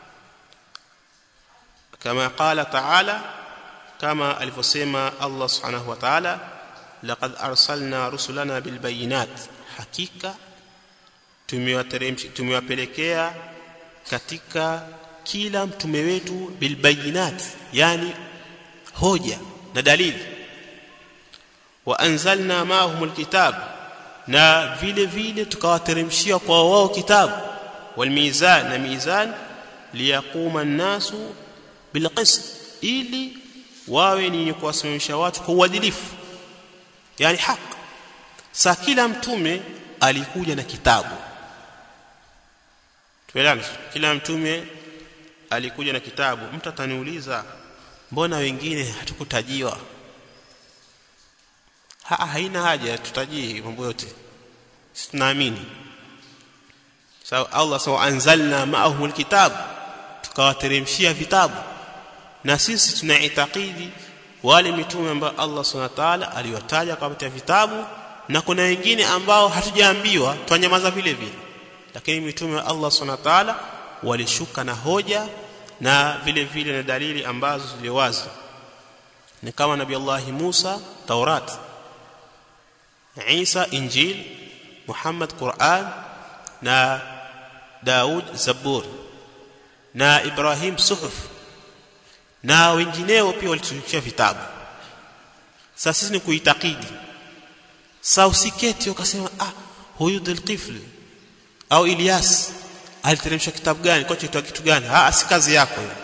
Speaker 1: Kama qala ta'ala, kama alivyosema Allah subhanahu wa ta'ala, laqad arsalna rusulana bil bayinat, hakika tumewateremsha tumewapelekea katika kila mtume wetu bil bayinat, yani hoja na dalili. Wa anzalna ma'ahumul kitab, na vile vile tukawateremshia kwa wao kitabu. Wal mizan, na mizan, liyaquma an-nasu bil qist, ili wawe ni kuwasimamisha watu kwa uadilifu, yani haki. Sa kila mtume alikuja na kitabu. Tuelewana, kila mtume alikuja na kitabu. Mtu ataniuliza, mbona wengine hatukutajiwa? Ha, haina haja tutajie mambo yote, sisi tunaamini. Sawa, Allah sawa, anzalna ma'ahu alkitab, tukawateremshia vitabu. Na sisi tunaitakidi wale mitume ambao Allah subhanahu wa ta'ala aliwataja kwa kupitia vitabu, na kuna wengine ambao hatujaambiwa, twanyamaza vile vile. Lakini mitume wa Allah subhanahu wa ta'ala walishuka na hoja na vile vile na dalili ambazo ziliwazi. Ni kama Nabii Allah Musa Taurat, Isa Injil, Muhammad Qur'an, na Daud Zabur, na Ibrahim Suhuf, na wengineo pia walitushia vitabu. Sasa sisi ni kuitakidi. Sasa usiketi ukasema ah, huyu Dhulqifl au Ilyas aliteremsha kitabu gani, kwa kitu kitu gani? Ah, si kazi yako hiyo.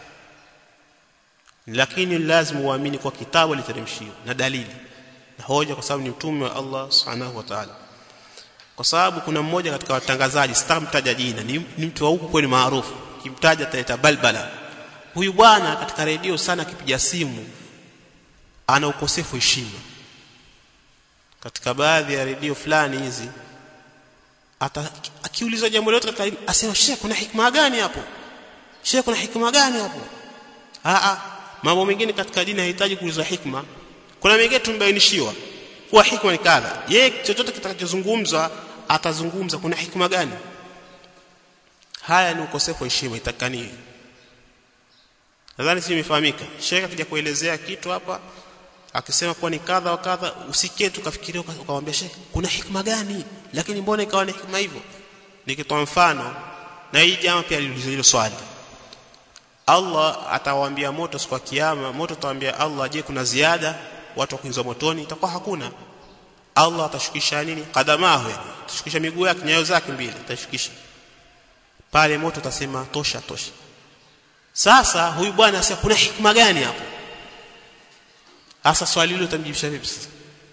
Speaker 1: Lakini lazima uamini kwa kitabu aliteremshiwa na dalili na hoja, kwa sababu ni mtume wa Allah subhanahu wa ta'ala. Kwa sababu kuna mmoja katika watangazaji, sitamtaja jina, ni, ni mtu wa huku kweli maarufu, kimtaja ataleta balbala. Huyu bwana katika redio sana akipiga simu ana ukosefu heshima. Katika baadhi ya redio fulani hizi ata akiulizwa jambo lolote katika asema, sheikh kuna hikma gani hapo? Sheikh kuna hikma gani hapo? Ah ah, mambo mengine katika dini hayahitaji kuulizwa hikma. Kuna mengine tumbainishiwa kwa hikma ni kadha. Yeye chochote kitakachozungumzwa atazungumza kuna hikma gani? Haya ni ukosefu wa heshima, itakani. Nadhani si imefahamika. Sheikh akija kuelezea kitu hapa akisema kwa ni kadha wa kadha, usiketi ukafikiria ukamwambia sheikh kuna hikma gani, lakini mbona ikawa ni hikma hivyo? Nikitoa mfano, na hii jamaa pia aliuliza hilo swali. Allah atawaambia moto siku ya kiyama, moto atawaambia Allah, je, kuna ziada watu wa kuingia motoni? Itakuwa hakuna. Allah atashukisha nini? Kadamahu, atashukisha miguu yake, nyayo zake mbili atashukisha. Pale moto utasema tosha tosha. Sasa huyu bwana asema kuna hikma gani hapo? Sasa swali hilo utamjibisha vipi sasa?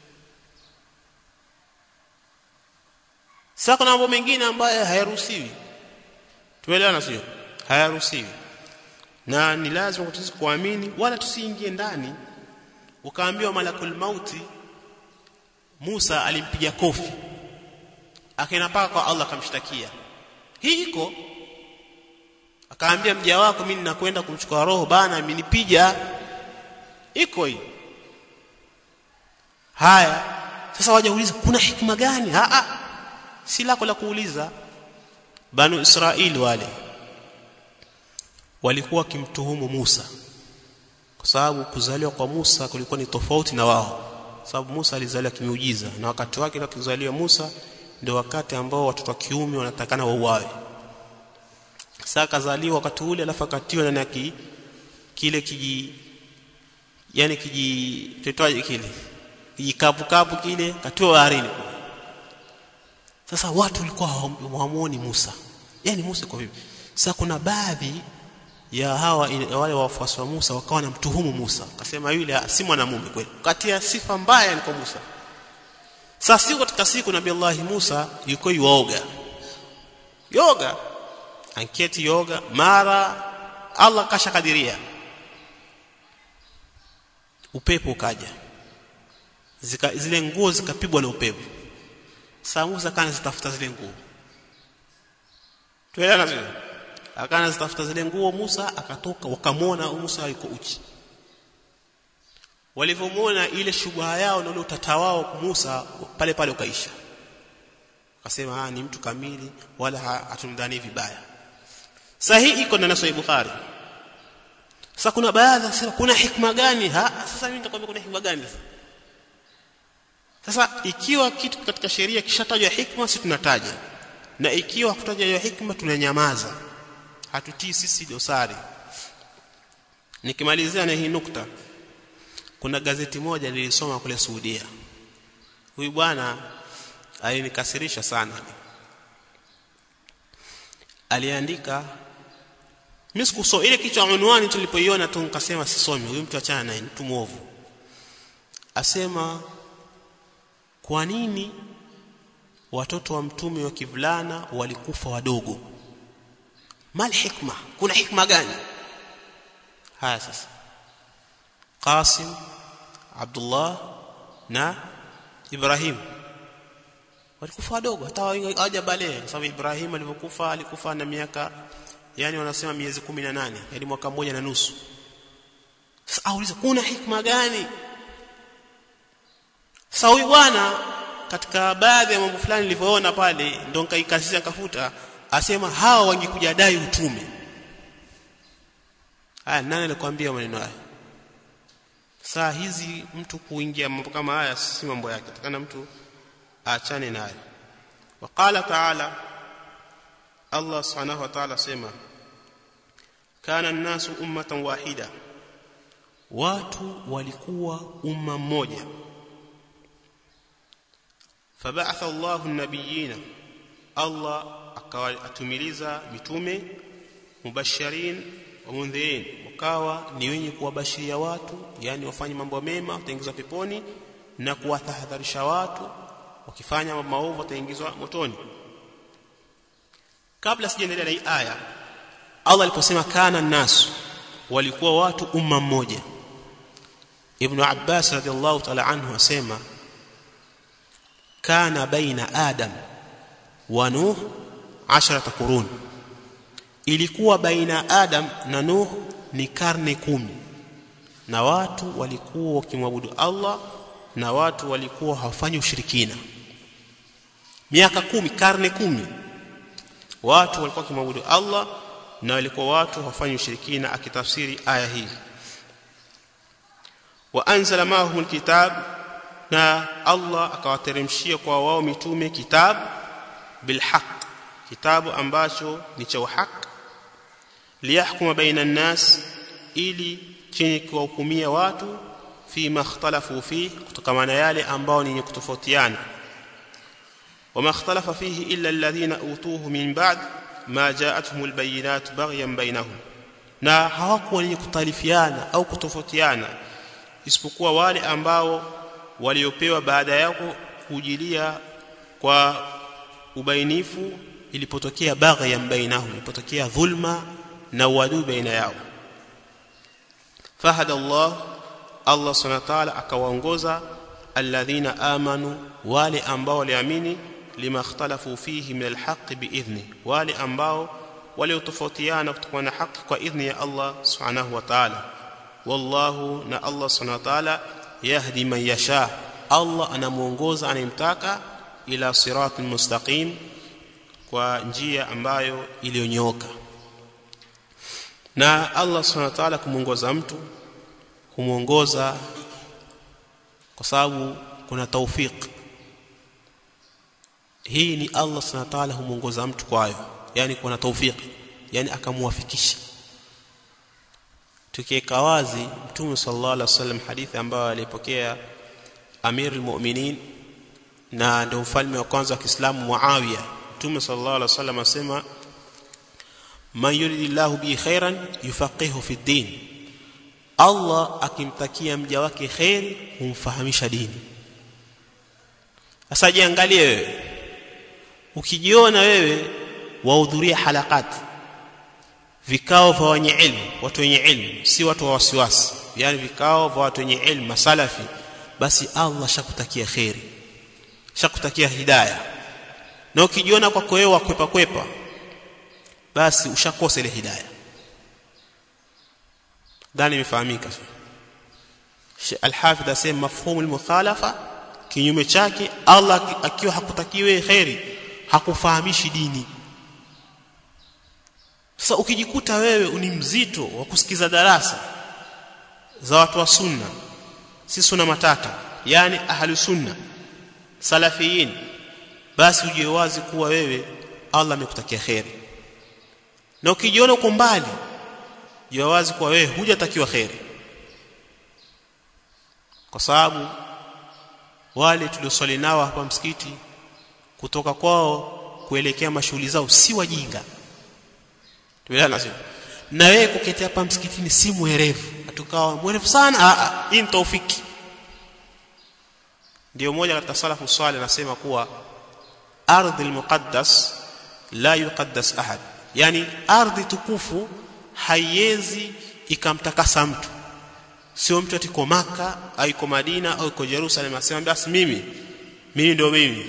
Speaker 1: Sasa kuna mambo mengine ambayo hayaruhusiwi. Tuelewana sio? Hayaruhusiwi. Na ni lazima sisi kuamini, wala tusiingie ndani ukaambiwa malakul mauti Musa alimpiga kofi akaenda paka kwa Allah akamshtakia. Hii iko, akaambia mja wako mimi ninakwenda kumchukua roho bana, amenipiga. Iko hii. Haya, sasa waje uliza kuna hikma gani? Ah ah, si lako la kuuliza. Banu Israeli wale walikuwa kimtuhumu Musa, kwa sababu kuzaliwa kwa Musa kulikuwa ni tofauti na wao. Sababu Musa alizaliwa kimiujiza, na wakati wake na kuzaliwa Musa ndio wakati ambao watoto wa kiume wanatakana wauawe. Sasa kazaliwa wakati ule, alafu akatiwa na ki, kile kiji yani kiji tetwaje kile kijikapu kapu kile katiwa baharini. Sasa watu walikuwa hawamuoni Musa, yani Musa kwa vipi? Sasa kuna baadhi ya hawa wale wafuasi wa Musa wakawa na mtuhumu Musa, akasema yule si mwanamume kweli, kati ya sifa mbaya ni kwa Musa. Sasa siku katika siku Nabii Allah Musa yuko yoga yoga anketi yoga, mara Allah kashakadiria upepo ukaja, zika zile nguo zikapigwa na upepo. Sasa Musa kana zitafuta zile nguo, tuelewana vile, akana zitafuta zile nguo. Musa akatoka, wakamwona Musa yuko uchi. Walivyomuona ile shubha yao na ule utata wao Musa pale pale ukaisha, akasema ah, ni mtu kamili wala hatumdhani vibaya. Sahihi iko ndani ya Sahih Bukhari. Sasa kuna baadhi sasa kuna hikma gani? Ha, sasa mimi nitakwambia kuna hikma gani sasa. Sasa ikiwa kitu katika sheria kishatajwa hikma, sisi tunataja, na ikiwa hakutajwa hikma tunanyamaza, hatutii sisi dosari. Nikimalizia na hii nukta, kuna gazeti moja nilisoma kule Saudia. Huyu bwana alinikasirisha sana. Aliandika, mimi sikusoma ile kichwa unwani tulipoiona tu nikasema sisomi, huyu mtu achana naye, mtu muovu. Asema kwa nini watoto wa mtume wa kivulana walikufa wadogo? Mal hikma, kuna hikma gani? Haya sasa, Qasim, Abdullah na Ibrahim walikufa wadogo, hata hawaja bale. Sababu Ibrahim alipokufa alikufa na miaka, yani wanasema miezi kumi na nane, yani mwaka mmoja na nusu. Sasa auliza kuna hikma gani? Sasa huyu bwana katika baadhi ya mambo fulani nilivyoona pale ndo nikaikasisha kafuta, asema hawa wangekuja dai utume. Haya, nani alikwambia maneno haya? Saa hizi mtu kuingia mambo kama haya si mambo yake, takana mtu aachane nayo. Waqala ta'ala, Allah subhanahu wa ta'ala sema kana an-nasu ummatan wahida, watu walikuwa umma mmoja. Fab'atha Allahu an-nabiyina, Allah akawatumiliza mitume, mubashirin wa mundhirin, wakawa ni wenye kuwabashiria watu, yani wafanye mambo mema wataingizwa peponi, na kuwatahadharisha watu wakifanya mambo maovu wataingizwa motoni. Kabla sijaendelea na hii aya, Allah aliposema kana nasu, walikuwa watu umma mmoja, Ibn Abbas radhiallahu ta'ala anhu asema kana baina Adam wa Nuh asharata qurun, ilikuwa baina Adam na Nuh ni karne kumi, na watu walikuwa wakimwabudu Allah na watu walikuwa hawafanyi ushirikina. Miaka kumi, karne kumi, watu walikuwa wakimwabudu Allah na walikuwa watu hawafanyi ushirikina. Akitafsiri aya hii, wa anzala ma'ahum alkitab, na Allah akawateremshia kwa wao mitume kitab bilhaq, kitabu ambacho ni cha haki, liyahkuma baina an-nas, ili chenye kuwahukumia watu, fi makhtalafu fi, kutokana yale ambao ni kutofautiana. وما اختلف فيه إلا الذين أوتوه من بعد ما جاءتهم البينات بغيا بينهم, na hawakuwa wenye kutalifiana au kutofautiana isipokuwa wale ambao waliopewa baada yako kujilia kwa ubainifu, ilipotokea baghya bainahum, ilipotokea dhulma na uadui baina yao. Fahada Allah, Allah subhanahu wa ta'ala akawaongoza alladhina amanu, wale ambao waliamini, lima ikhtalafu fihi min alhaq biidhni, wale ambao waliotofautiana kutokana na haki kwa idhni ya Allah subhanahu wa ta'ala. Wallahu, na Allah subhanahu wa ta'ala, yahdi man yasha, Allah anamuongoza anayemtaka, ila siratul mustaqim, kwa njia ambayo iliyonyooka. Na Allah subhanahu wa ta'ala kumuongoza mtu, kumuongoza kwa sababu kuna tawfik. Hii ni Allah subhanahu wa ta'ala humuongoza mtu kwayo, yani kuna tawfik, yani akamuwafikisha. Tukiweka wazi, Mtume sallallahu alaihi wasallam, hadithi ambayo alipokea Amirul Mu'minin na ndio mfalme wa kwanza wa Kiislamu Muawiya, Mtume sallallahu alaihi wasallam asema man yuridillahu bi khairan yufaqihu fi din, Allah akimtakia mja wake khair humfahamisha dini. Sasa jiangalie wewe, ukijiona wewe wahudhuria halakati, vikao vya wenye ilmu, watu wenye ilmu, si watu wa wasiwasi, yani vikao vya watu wenye ilmu, masalafi, basi Allah shakutakia khairi, shakutakia hidayah. Na ukijiona kwa wewe wakwepa kwepa, basi ushakosa ile hidayah. Dani imefahamika. Al-Hafidh asema mafhumu al-mukhalafa, kinyume chake, Allah akiwa hakutakiwe khairi hakufahamishi dini. Sasa ukijikuta wewe uni mzito wa kusikiza darasa za watu wa sunna, si sunna matata, yani ahli sunna salafiyin, basi uje wazi kuwa wewe Allah amekutakia khairi. Na ukijiona uko mbali, jua wazi kuwa wewe hujatakiwa khairi, kwa sababu wale tuliosali nao hapa msikiti, kutoka kwao kuelekea mashughuli zao si wajinga. Tuelewana sio? Na wewe kuketi hapa msikitini si mwerevu, atukawa mwerevu sana, a a hii ni taufiki. Ndio mmoja katika salafu salih anasema kuwa ardhul muqaddas la yuqaddas ahad, yani ardhi tukufu haiwezi ikamtakasa mtu. Sio mtu atiko Maka au iko Madina au iko Jerusalem asema basi mimi mimi ndio mimi.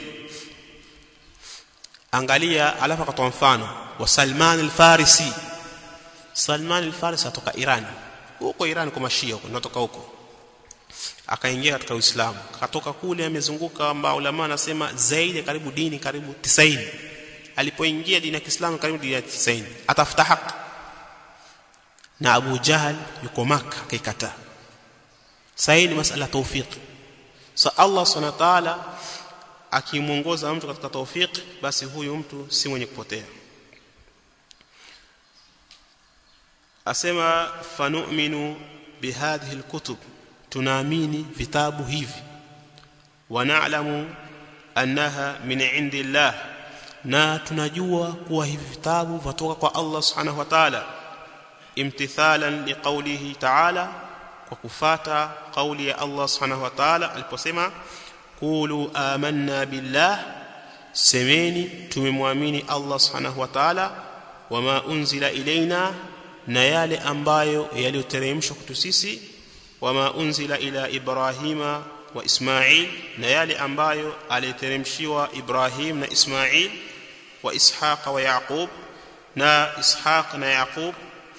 Speaker 1: Angalia, alafu akatoa mfano wa Salman al-Farisi. Salman al-Farisi atoka Iran, huko Iran kwa Mashia huko, natoka huko, akaingia katika Uislamu, akatoka kule amezunguka, ambao ulama anasema zaidi karibu dini karibu tisaini. Alipoingia dini ya Kiislamu karibu dini ya tisaini, atafuta haki. Na Abu Jahl yuko Maka akaikataa. Sasa ni masala tawfik. Sa Allah subhanahu wa ta'ala akimuongoza mtu katika tawfik, basi huyu mtu si mwenye kupotea. Asema fanu'minu bihadhihi alkutub, tunaamini vitabu hivi, wa na'lamu annaha min indillah, na tunajua kuwa hivi vitabu vitoka kwa Allah subhanahu wa ta'ala, imtithalan liqaulihi ta'ala, kwa kufata kauli ya Allah subhanahu wa ta'ala aliposema qulu amanna billah, semeni tumemwamini Allah subhanahu wa ta'ala, wama unzila ilaina, na yale ambayo yalioteremshwa kwetu sisi, wama unzila ila Ibrahima wa Ismail, na yale ambayo aliteremshiwa Ibrahim na Ismail, wa Ishaq wa Yaqub, na Ishaq na Yaqub,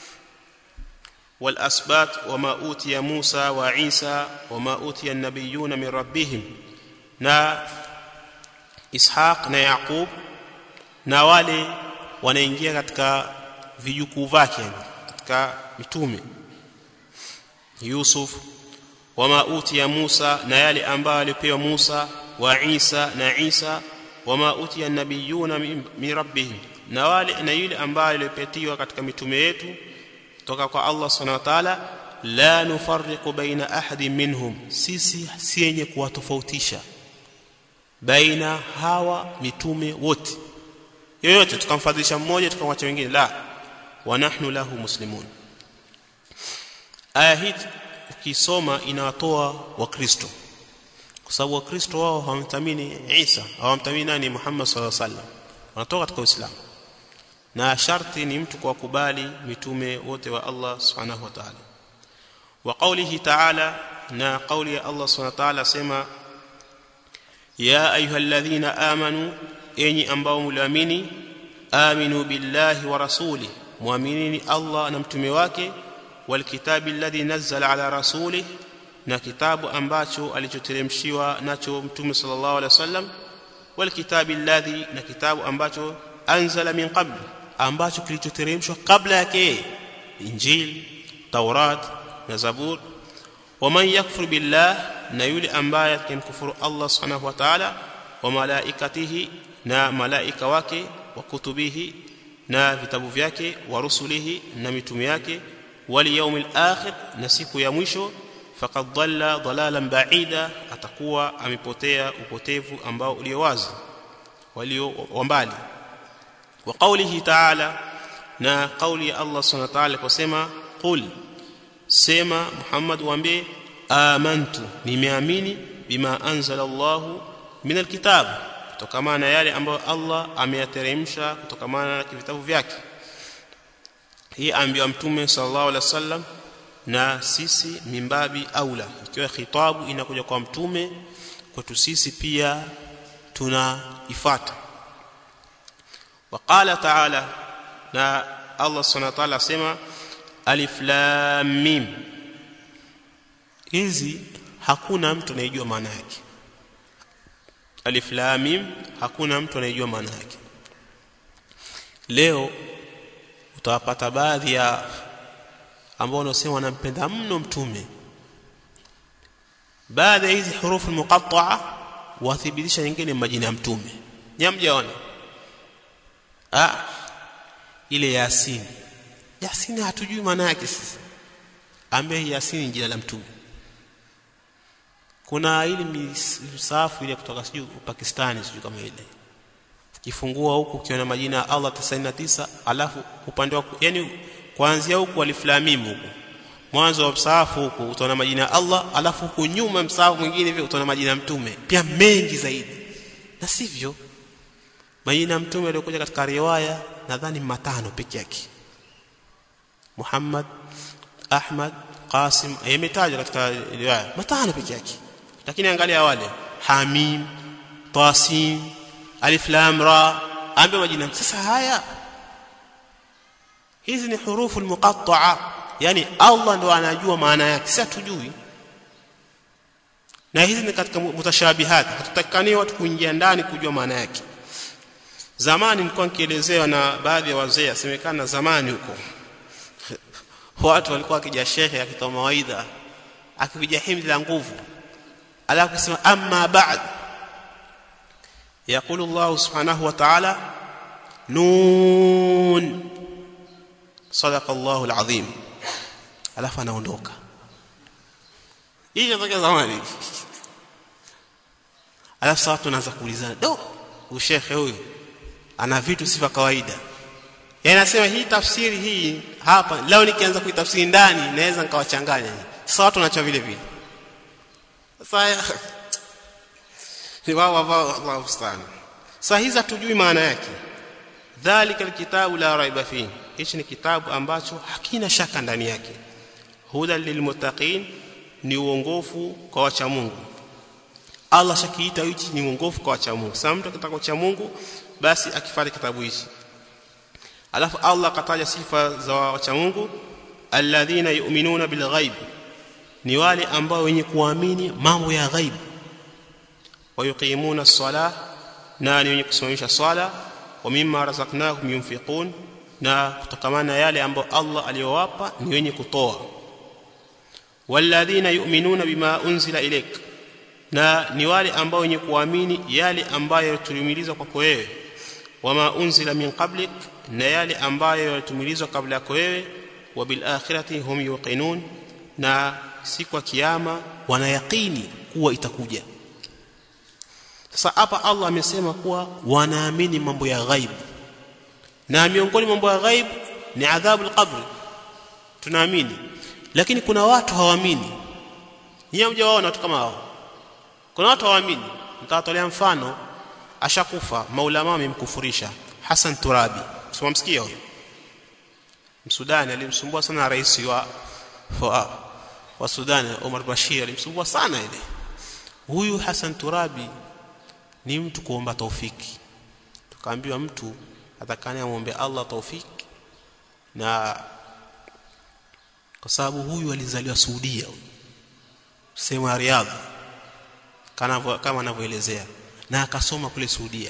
Speaker 1: والأسباط وما أوتي موسى وعيسى وما أوتي النبيون من ربهم, na Ishaq na Yaqub, na wale wanaingia katika vijukuu vyake katika mitume, Yusuf, wama utiya Musa, na yale ambayo alipewa Musa, wa Isa na Isa, wama utiya an-nabiyuna min rabbihim, na wale na yule ambaye alipetiwa katika mitume yetu toka kwa Allah subhanahu wa ta'ala, la nufarriqu baina ahadin minhum, sisi si yenye kuwatofautisha baina hawa mitume wote, yoyote tukamfadhilisha mmoja tukamwacha wengine, la, wa nahnu lahu muslimun. Aya hii ukisoma inawatoa Wakristo, kwa sababu Wakristo wao hawamtamini Isa, hawamtamini nani Muhammad sallallahu alaihi wasallam, wanatoka katika Uislamu. Na sharti ni mtu kuwakubali mitume wote wa Allah subhanahu wa ta'ala. Wa qawlihi ta'ala, na qawli ya Allah subhanahu wa ta'ala sema ya ayyuhalladhina amanu, enyi ambao mliamini, aminu billahi wa rasuli, muaminini Allah na mtume wake, wal kitabi alladhi nazzala ala rasuli, na kitabu ambacho alichoteremshiwa nacho mtume sallallahu alaihi wasallam, wal kitabi alladhi, na kitabu ambacho anzala min qabl, ambacho kilichoteremshwa kabla yake, Injil, Taurat na Zabur. Wa man yakfur billah, na yule ambaye atakufuru Allah subhanahu wa ta'ala, wa malaikatihi, na malaika wake, wa kutubihi, na vitabu vyake, wa rusulihi, na mitume yake, wal yawmil akhir, na siku ya mwisho, faqad dhalla dhalalan ba'ida, atakuwa amepotea upotevu ambao ulio wazi walio mbali. Wa qawlihi ta'ala, na kauli ya Allah subhanahu wa ta'ala kusema qul sema Muhammad waambie amantu nimeamini bima anzala Allahu min alkitab kutokana na yale ambayo Allah ameyateremsha kutokana na vitabu vyake. Hii ambiwa mtume sallallahu alaihi wasallam na sisi mimbabi aula ikiwa khitabu inakuja kwa mtume kwetu sisi pia tunaifuata. Waqala ta'ala na Allah subhanahu wa ta'ala sema alif lam mim. Hizi hakuna mtu anayejua maana yake. Alif lam mim hakuna mtu anayejua maana yake. Leo utawapata baadhi ya ambao wanasema wanampenda mno mtume, baadhi hizi hurufu muqatta'a wathibitisha nyingine majina ya mtume. Nyamjaona ah ile Yasin, Yasin hatujui maana yake sisi, ambaye Yasin jina la mtume. Kuna ile msahafu ile kutoka siju Pakistani siju kama ile kifungua huku ukiona majina ya Allah tisini na tisa alafu upande wa yani kuanzia huku alif lam mim huku mwanzo wa msahafu huku utaona majina ya Allah alafu huku nyuma msahafu mwingine hivi utaona majina ya mtume pia mengi zaidi. Na sivyo, majina ya mtume yaliokuja katika riwaya nadhani matano pekee yake. Muhammad, Ahmad, Qasim yametajwa katika riwaya matano pekee yake. Lakini angalia wale Hamim, Tasin, Alif Lam Ra ambaye majina sasa haya hizi ni hurufu muqatta'a, yani Allah ndo anajua maana yake, sisi hatujui. Na hizi ni katika mutashabihat, hatutakani watu kuingia ndani kujua maana yake. Zamani nilikuwa nikielezewa na baadhi ya wazee, asemekana zamani huko watu walikuwa akija shekhe akitoa mawaidha akivija himdi la nguvu alafu kusema amma ba'd يقول الله سبحانه وتعالى نون صدق الله العظيم alafu anaondoka. Hii inatokea zamani. Alafu sasa tunaanza kuulizana, do ushekhe huyu ana vitu sifa kawaida. Yeye anasema hii tafsiri hii hapa leo nikianza kuitafsiri ndani naweza nikawachanganya. Sasa watu wanacha vile vile. Sasa ni wao wao Allah subhanahu. Sasa hizi hatujui maana yake. Dhalika alkitabu la raiba fihi. Hichi ni kitabu ambacho hakina shaka ndani yake. Huda lilmuttaqin, ni uongofu kwa wacha Mungu. Allah shakiita hichi ni uongofu kwa wacha Mungu. Sasa mtu akitaka kucha Mungu basi akifuata kitabu hichi. Alafu Allah kataja sifa za wacha Mungu, alladhina yu'minuna bil ghaib, ni wale ambao wenye kuamini mambo ya ghaib. Wa yuqimuna as-salah, na ni wenye kusimamisha swala. Wa mimma razaqnahum yunfiqun, na kutokamana yale ambayo Allah aliyowapa ni wenye kutoa. Walladhina yu'minuna bima unzila ilayk, na ni wale ambao wenye kuamini yale ambayo tulimilizwa kwako wewe. Wama unzila min qablik, na yale ambayo yalitumilizwa kabla yako wewe. Wa bil akhirati hum yuqinun, na siku ya kiyama wanayaqini kuwa itakuja. Sasa hapa Allah amesema kuwa wanaamini mambo ya ghaib, na miongoni mambo ya ghaib ni adhabu al-qabr. Tunaamini, lakini kuna watu hawaamini. Yeye mjawaona watu kama hao. Kuna watu hawaamini. Nitatolea mfano, ashakufa maulama wamemkufurisha Hassan Turabi. Usimsikie huyo. Msudani alimsumbua sana rais wa wa, wa Sudan Omar Bashir, alimsumbua sana ile. Huyu Hassan Turabi ni mtu kuomba taufiki. Tukaambiwa mtu atakane amuombe Allah taufiki, na kwa sababu huyu alizaliwa Saudia, sehemu ya Riyadh kama kama anavyoelezea, na akasoma kule Saudia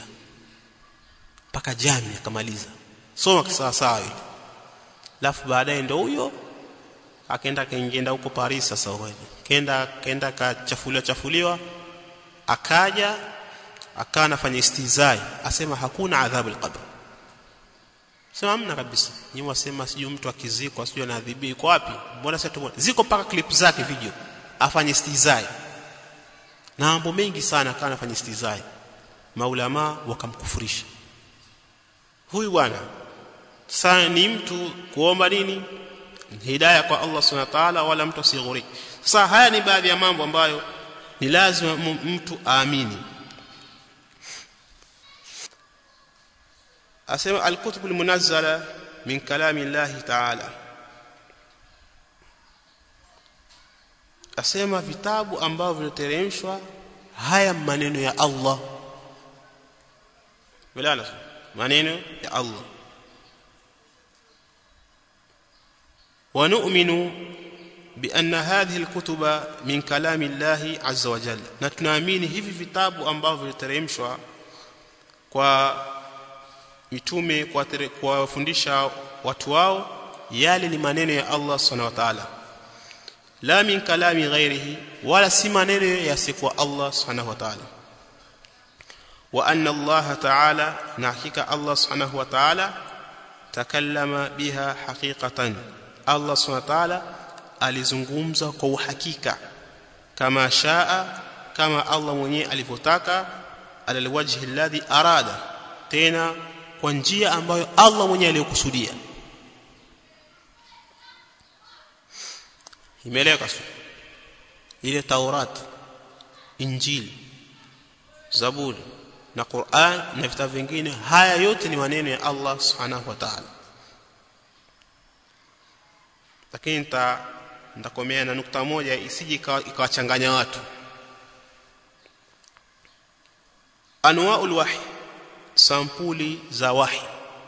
Speaker 1: mpaka jamii akamaliza soma kisawa sawa ile. Alafu baadaye ndo huyo akaenda kaingia huko Paris. Sasa wewe kenda kenda kachafuliwa chafuliwa akaja akawa anafanya istizai, asema hakuna adhabu al-qabr. Sema hamna kabisa. Nyinyi wasema sijui mtu akizikwa sijui anaadhibiwa, iko wapi? Mbona sasa tuone ziko paka clip zake video afanye istizai na mambo mengi sana, akawa anafanya istizai. Maulama wakamkufurisha huyu bwana. Sasa ni mtu kuomba nini? Hidayah kwa Allah Subhanahu wa ta'ala, wala mtu asighuriki. Sasa haya ni baadhi ya mambo ambayo ni lazima mtu aamini. Asema al-kutub al-munazzala min kalami Allah ta'ala, asema vitabu ambavyo vinateremshwa haya maneno ya Allah, wala maneno ya Allah. Wa nu'minu bi anna hadhihi al-kutuba min kalami Allah azza wa jalla, na tunaamini hivi vitabu ambavyo vinateremshwa kwa mitume kwa kuwafundisha watu wao, yale ni maneno ya Allah subhanahu wa ta'ala, la min kalami ghairihi, wala si maneno yasikuwa Allah subhanahu wa ta'ala. Wa anna Allah ta'ala, na hakika Allah subhanahu wa ta'ala takallama biha haqiqatan, Allah subhanahu wa ta'ala alizungumza kwa uhakika, kama shaa, kama Allah mwenyewe alivyotaka, ala alwajhi alladhi arada, tena kwa njia ambayo Allah mwenyewe aliyokusudia. Imeleka ile Taurat, Injili, Zaburi na Qur'an na vitabu vingine, haya yote ni maneno ya Allah subhanahu wa ta'ala. Lakini nita nitakomea na nukta moja isije ikawachanganya watu. Anwaul wahy, sampuli za wahy.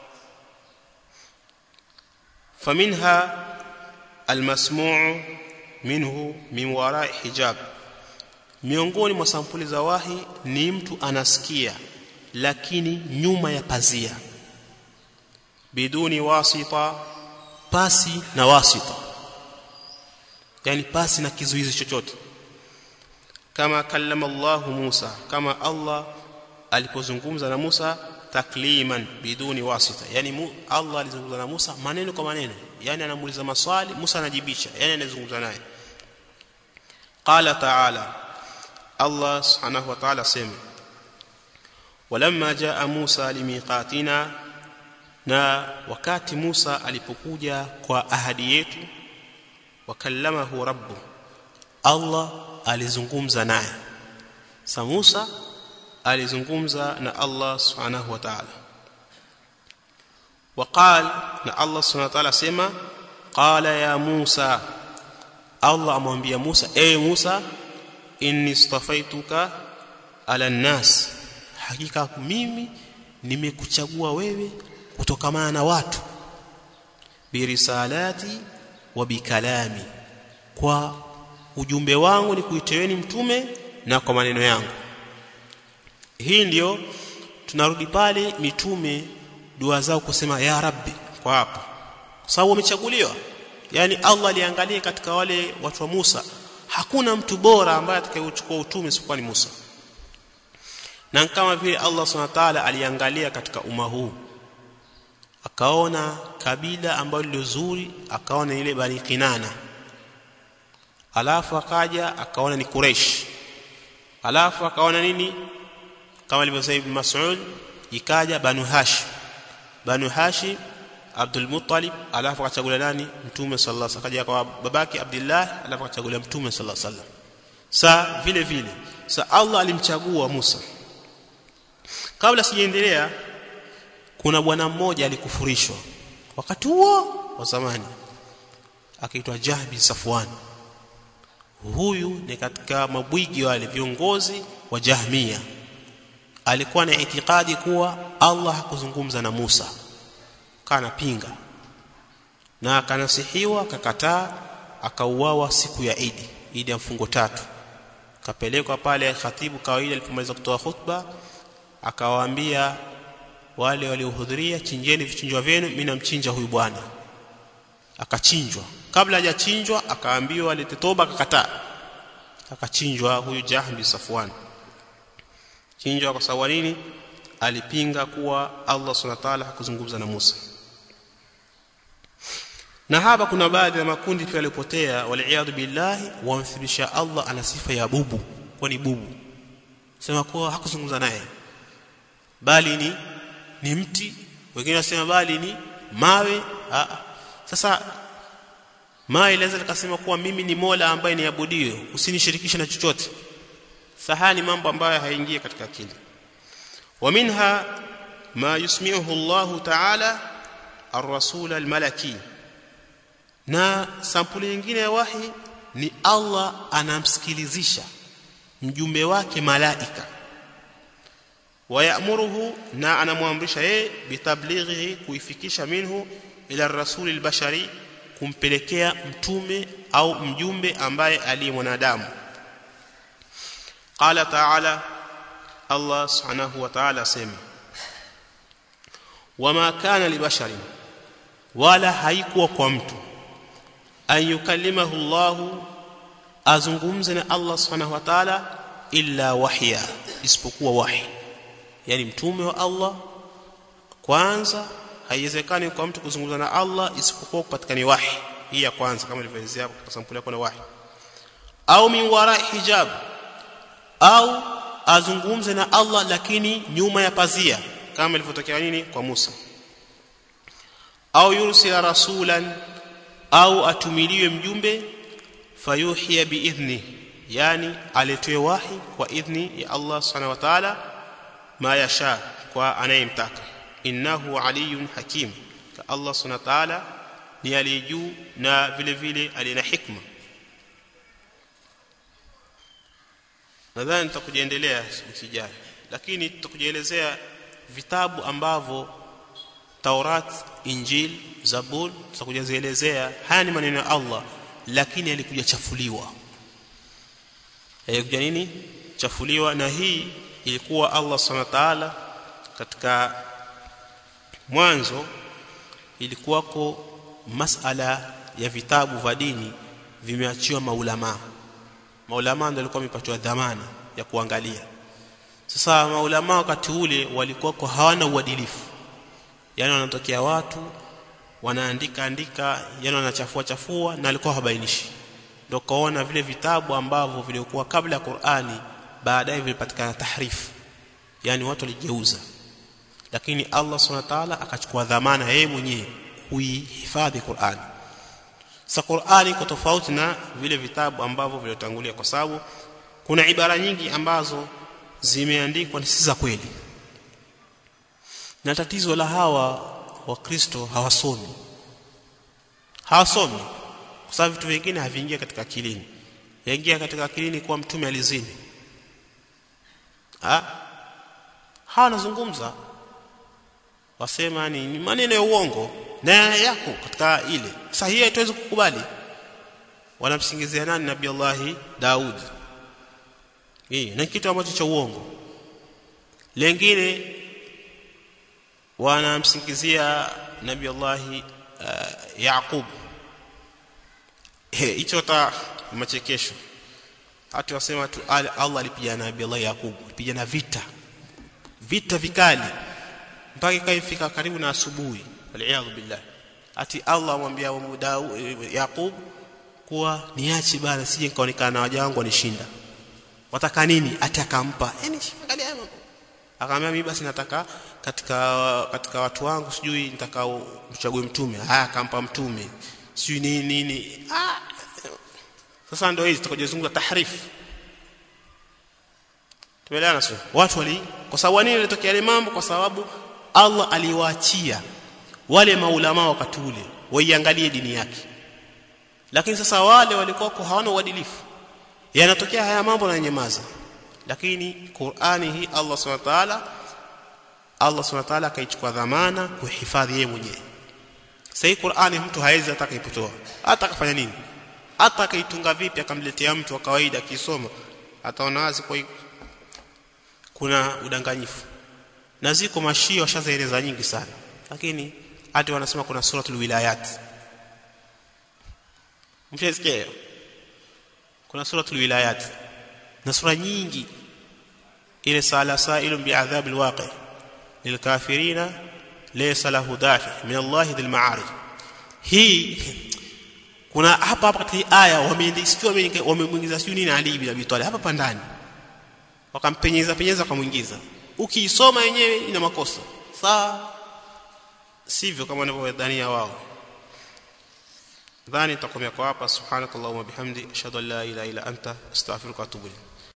Speaker 1: Faminha almasmuu minhu min wara'i hijab, miongoni mwa sampuli za wahy ni mtu anasikia lakini nyuma ya pazia, biduni wasita, pasi na wasita, yani pasi na kizuizi chochote. Kama kallama Allah Musa, kama Allah alipozungumza na Musa takliman biduni wasita, yani Allah alizungumza na Musa maneno kwa maneno, yani anamuuliza maswali, Musa anajibisha, yani anazungumza naye. Qala ta'ala, Allah subhanahu wa ta'ala sema, walamma jaa Musa limiqatina, na wakati Musa alipokuja kwa ahadi yetu, wakallamahu rabbu, Allah alizungumza naye. Sa Musa alizungumza na Allah subhanahu wa ta'ala. Waqal, na Allah subhanahu wa ta'ala sema, qala ya Musa, Allah amwambia Musa, e Musa, inni istafaituka ala nnas, hakika mimi nimekuchagua wewe kutokamana na watu, birisalati wa bikalami, kwa ujumbe wangu ni kuiteweni mtume na kwa maneno yangu. Hii ndio tunarudi pale mitume dua zao kusema ya Rabbi kwa hapa, kwa sababu wamechaguliwa. Yani Allah aliangalia katika wale watu wa Musa, hakuna mtu bora ambaye atakayechukua utume isipokuwa ni Musa. Na kama vile Allah Subhanahu wa ta'ala aliangalia katika umma huu, akaona kabila ambalo lilo zuri, akaona ile Bani Kinana, alafu akaja akaona ni Quraysh, alafu akaona nini, kama alivyosema Ibn Mas'ud, ikaja Banu Hashim, Banu Hashim Abdul Muttalib, alafu akachagua nani? Mtume sallallahu alaihi wasallam. Akaja kwa babake Abdullah, alafu akachagua Mtume sallallahu alaihi wasallam. Sa vile vile, sa Allah alimchagua Musa. Kabla sijaendelea, kuna bwana mmoja alikufurishwa wakati huo wa zamani, akaitwa Jahbi Safwan. Huyu ni katika mabwigi wale viongozi wa Jahmia. Alikuwa na itikadi kuwa Allah hakuzungumza na Musa, kana pinga, na akanasihiwa, akakataa, akauawa siku ya Eid, Eid ya mfungo tatu. Kapelekwa pale khatibu kawaida, alipomaliza kutoa khutba akawaambia wale waliohudhuria, chinjeni vichinjwa vyenu, mimi namchinja huyu bwana. Akachinjwa. Kabla hajachinjwa akaambiwa alete toba, akakataa, akachinjwa huyu Jahbi Safwan. Chinjwa kwa sababu nini? Alipinga kuwa Allah Subhanahu wa ta'ala hakuzungumza na Musa. Na hapa kuna baadhi ya makundi pia yalipotea, waliaadhu billahi, wamthibitisha Allah ana sifa ya bubu, kwa ni bubu, sema kuwa hakuzungumza naye, bali ni ni mti. Wengine wasema bali ni mawe. Ah, sasa mawe inaweza likasema kuwa mimi ni Mola ambaye niabudiwe, usinishirikishe na chochote. Sahani mambo ambayo hayaingie katika akili. Wa minha ma yusmi'uhu Allah ta'ala ar-rasul al-malaki, na sampuli nyingine ya wahi ni Allah anamsikilizisha mjumbe wake malaika. Wa ya'muruhu, na anamwamrisha yeye bitablighihi, kuifikisha minhu ila ar-rasul al-bashari, kumpelekea mtume au mjumbe ambaye ali mwanadamu. Qala ta'ala, Allah subhanahu wa ta'ala sema, wama kana libasharin, wala haikuwa kwa mtu, an yukallimahu Allah, azungumze na Allah subhanahu wa ta'ala, illa wahya, isipokuwa wahi. Yani mtume wa Allah kwanza haiwezekani kwa mtu kuzungumza na Allah isipokuwa kupatikana wahi. Hii ya kwanza kama ilivyoelezea hapo kwa sampuli yako na wahi. Au min wara hijab, au azungumze na Allah lakini nyuma ya pazia, kama ilivyotokea nini kwa Musa. Au yursila rasulan, au atumiliwe mjumbe, fayuhiya biidhni, yani aletoe wahi kwa idhni ya Allah subhanahu wa ta'ala, ma yasha, kwa anayemtaka. Innahu aliyun hakim, ka Allah subhanahu wa ta'ala ni aliyejuu na vile vile alina hikma. Nadhani nitakujendelea usijaye, lakini tutakujelezea vitabu ambavyo Taurat, Injil, Zabur, tutakujelezea haya ni maneno ya Allah, lakini yalikuja chafuliwa. Yalikuja nini? Chafuliwa. Na hii ilikuwa Allah subhanahu wa ta'ala katika mwanzo ilikuwako masala ya vitabu vya dini vimeachiwa maulama. Maulama ndio walikuwa wamepatiwa dhamana ya kuangalia. Sasa maulama wakati ule walikuwa kwa hawana uadilifu. Yaani wanatokea watu wanaandika andika, yani wanachafua chafua, na walikuwa habainishi. Ndio kaona vile vitabu ambavyo vilikuwa kabla ya Qur'ani baadaye vilipatikana tahrifu. Yani watu waligeuza. Lakini Allah Subhanahu wa ta'ala akachukua dhamana yeye mwenyewe kuihifadhi Qur'ani. Sasa Qur'ani iko tofauti na vile vitabu ambavyo viliotangulia, kwa sababu kuna ibara nyingi ambazo zimeandikwa ni si za kweli. Na tatizo la hawa Wakristo hawasomi. Hawasomi kwa sababu vitu vingine haviingia katika akilini. Yaingia katika akilini kwa mtume alizini. Ah? Hawanazungumza. Wasema ni maneno ya uongo na yako katika ile. Sasa hii hatuwezi kukubali. Wanamsingizia nani? Nabii Allah Daud. Hii ni kitu ambacho cha uongo. Lengine wanamsingizia Nabii Allah uh, Yaqub. Eh, hicho ta machekesho. Hata wasema tu Allah alipigana Nabii Allah Yaqub, alipigana vita. Vita vikali. Mpaka ikafika karibu na asubuhi. Wal-iyadhu billah. Ati Allah amwambia Yaqub kuwa niache bana, sije nikaonekana na waja wangu wanishinda. Wataka nini? Ati akampa. Yaani angalia mambo. Akamwambia mimi basi nataka katika katika watu wangu sijui nitakao mchague mtume. Haya akampa mtume. Sijui nini nini. Ah. Sasa ndio hizi tukajizunguka tahrifu. Tumeelewana sio? Watu wali kwa sababu nini ilitokea ile mambo? Kwa sababu Allah aliwaachia wale maulama wakati ule waiangalie dini yake. Lakini sasa wale walikuwa hawana uadilifu. Yanatokea haya mambo na nyamaza. Lakini Qur'ani hii Allah Subhanahu wa ta'ala Allah Subhanahu wa ta'ala akaichukua dhamana kuhifadhi yeye mwenyewe. Sasa hii Qur'ani mtu hawezi hata kuipotoa. Hata akafanya nini? Hata akaitunga vipi akamletea mtu wa kawaida akisoma, ataona wazi kwa kuna udanganyifu. Na ziko mashia washazaeleza nyingi sana. Lakini hata wanasema kuna suratul wilayat. Mshasikia? Kuna suratul wilayat. Na sura nyingi ile sala sa'ilun bi'adhabil waqi' lilkafirina laysa lahu dafi min Allah dhil ma'arij. Hii kuna hapa hapa katika aya wameindisiwa wamemwingiza sio nini Ali ibn Abi Talib hapa pandani. Wakampenyeza penyeza kumuingiza. Ukiisoma yenyewe ina makosa. Sawa. sivyo kama wanavyodhania wao. Dhani takomea kwa hapa. Subhanakallahumma bihamdi ashhadu an la ilaha illa anta astaghfiruka wa atubu ilayk.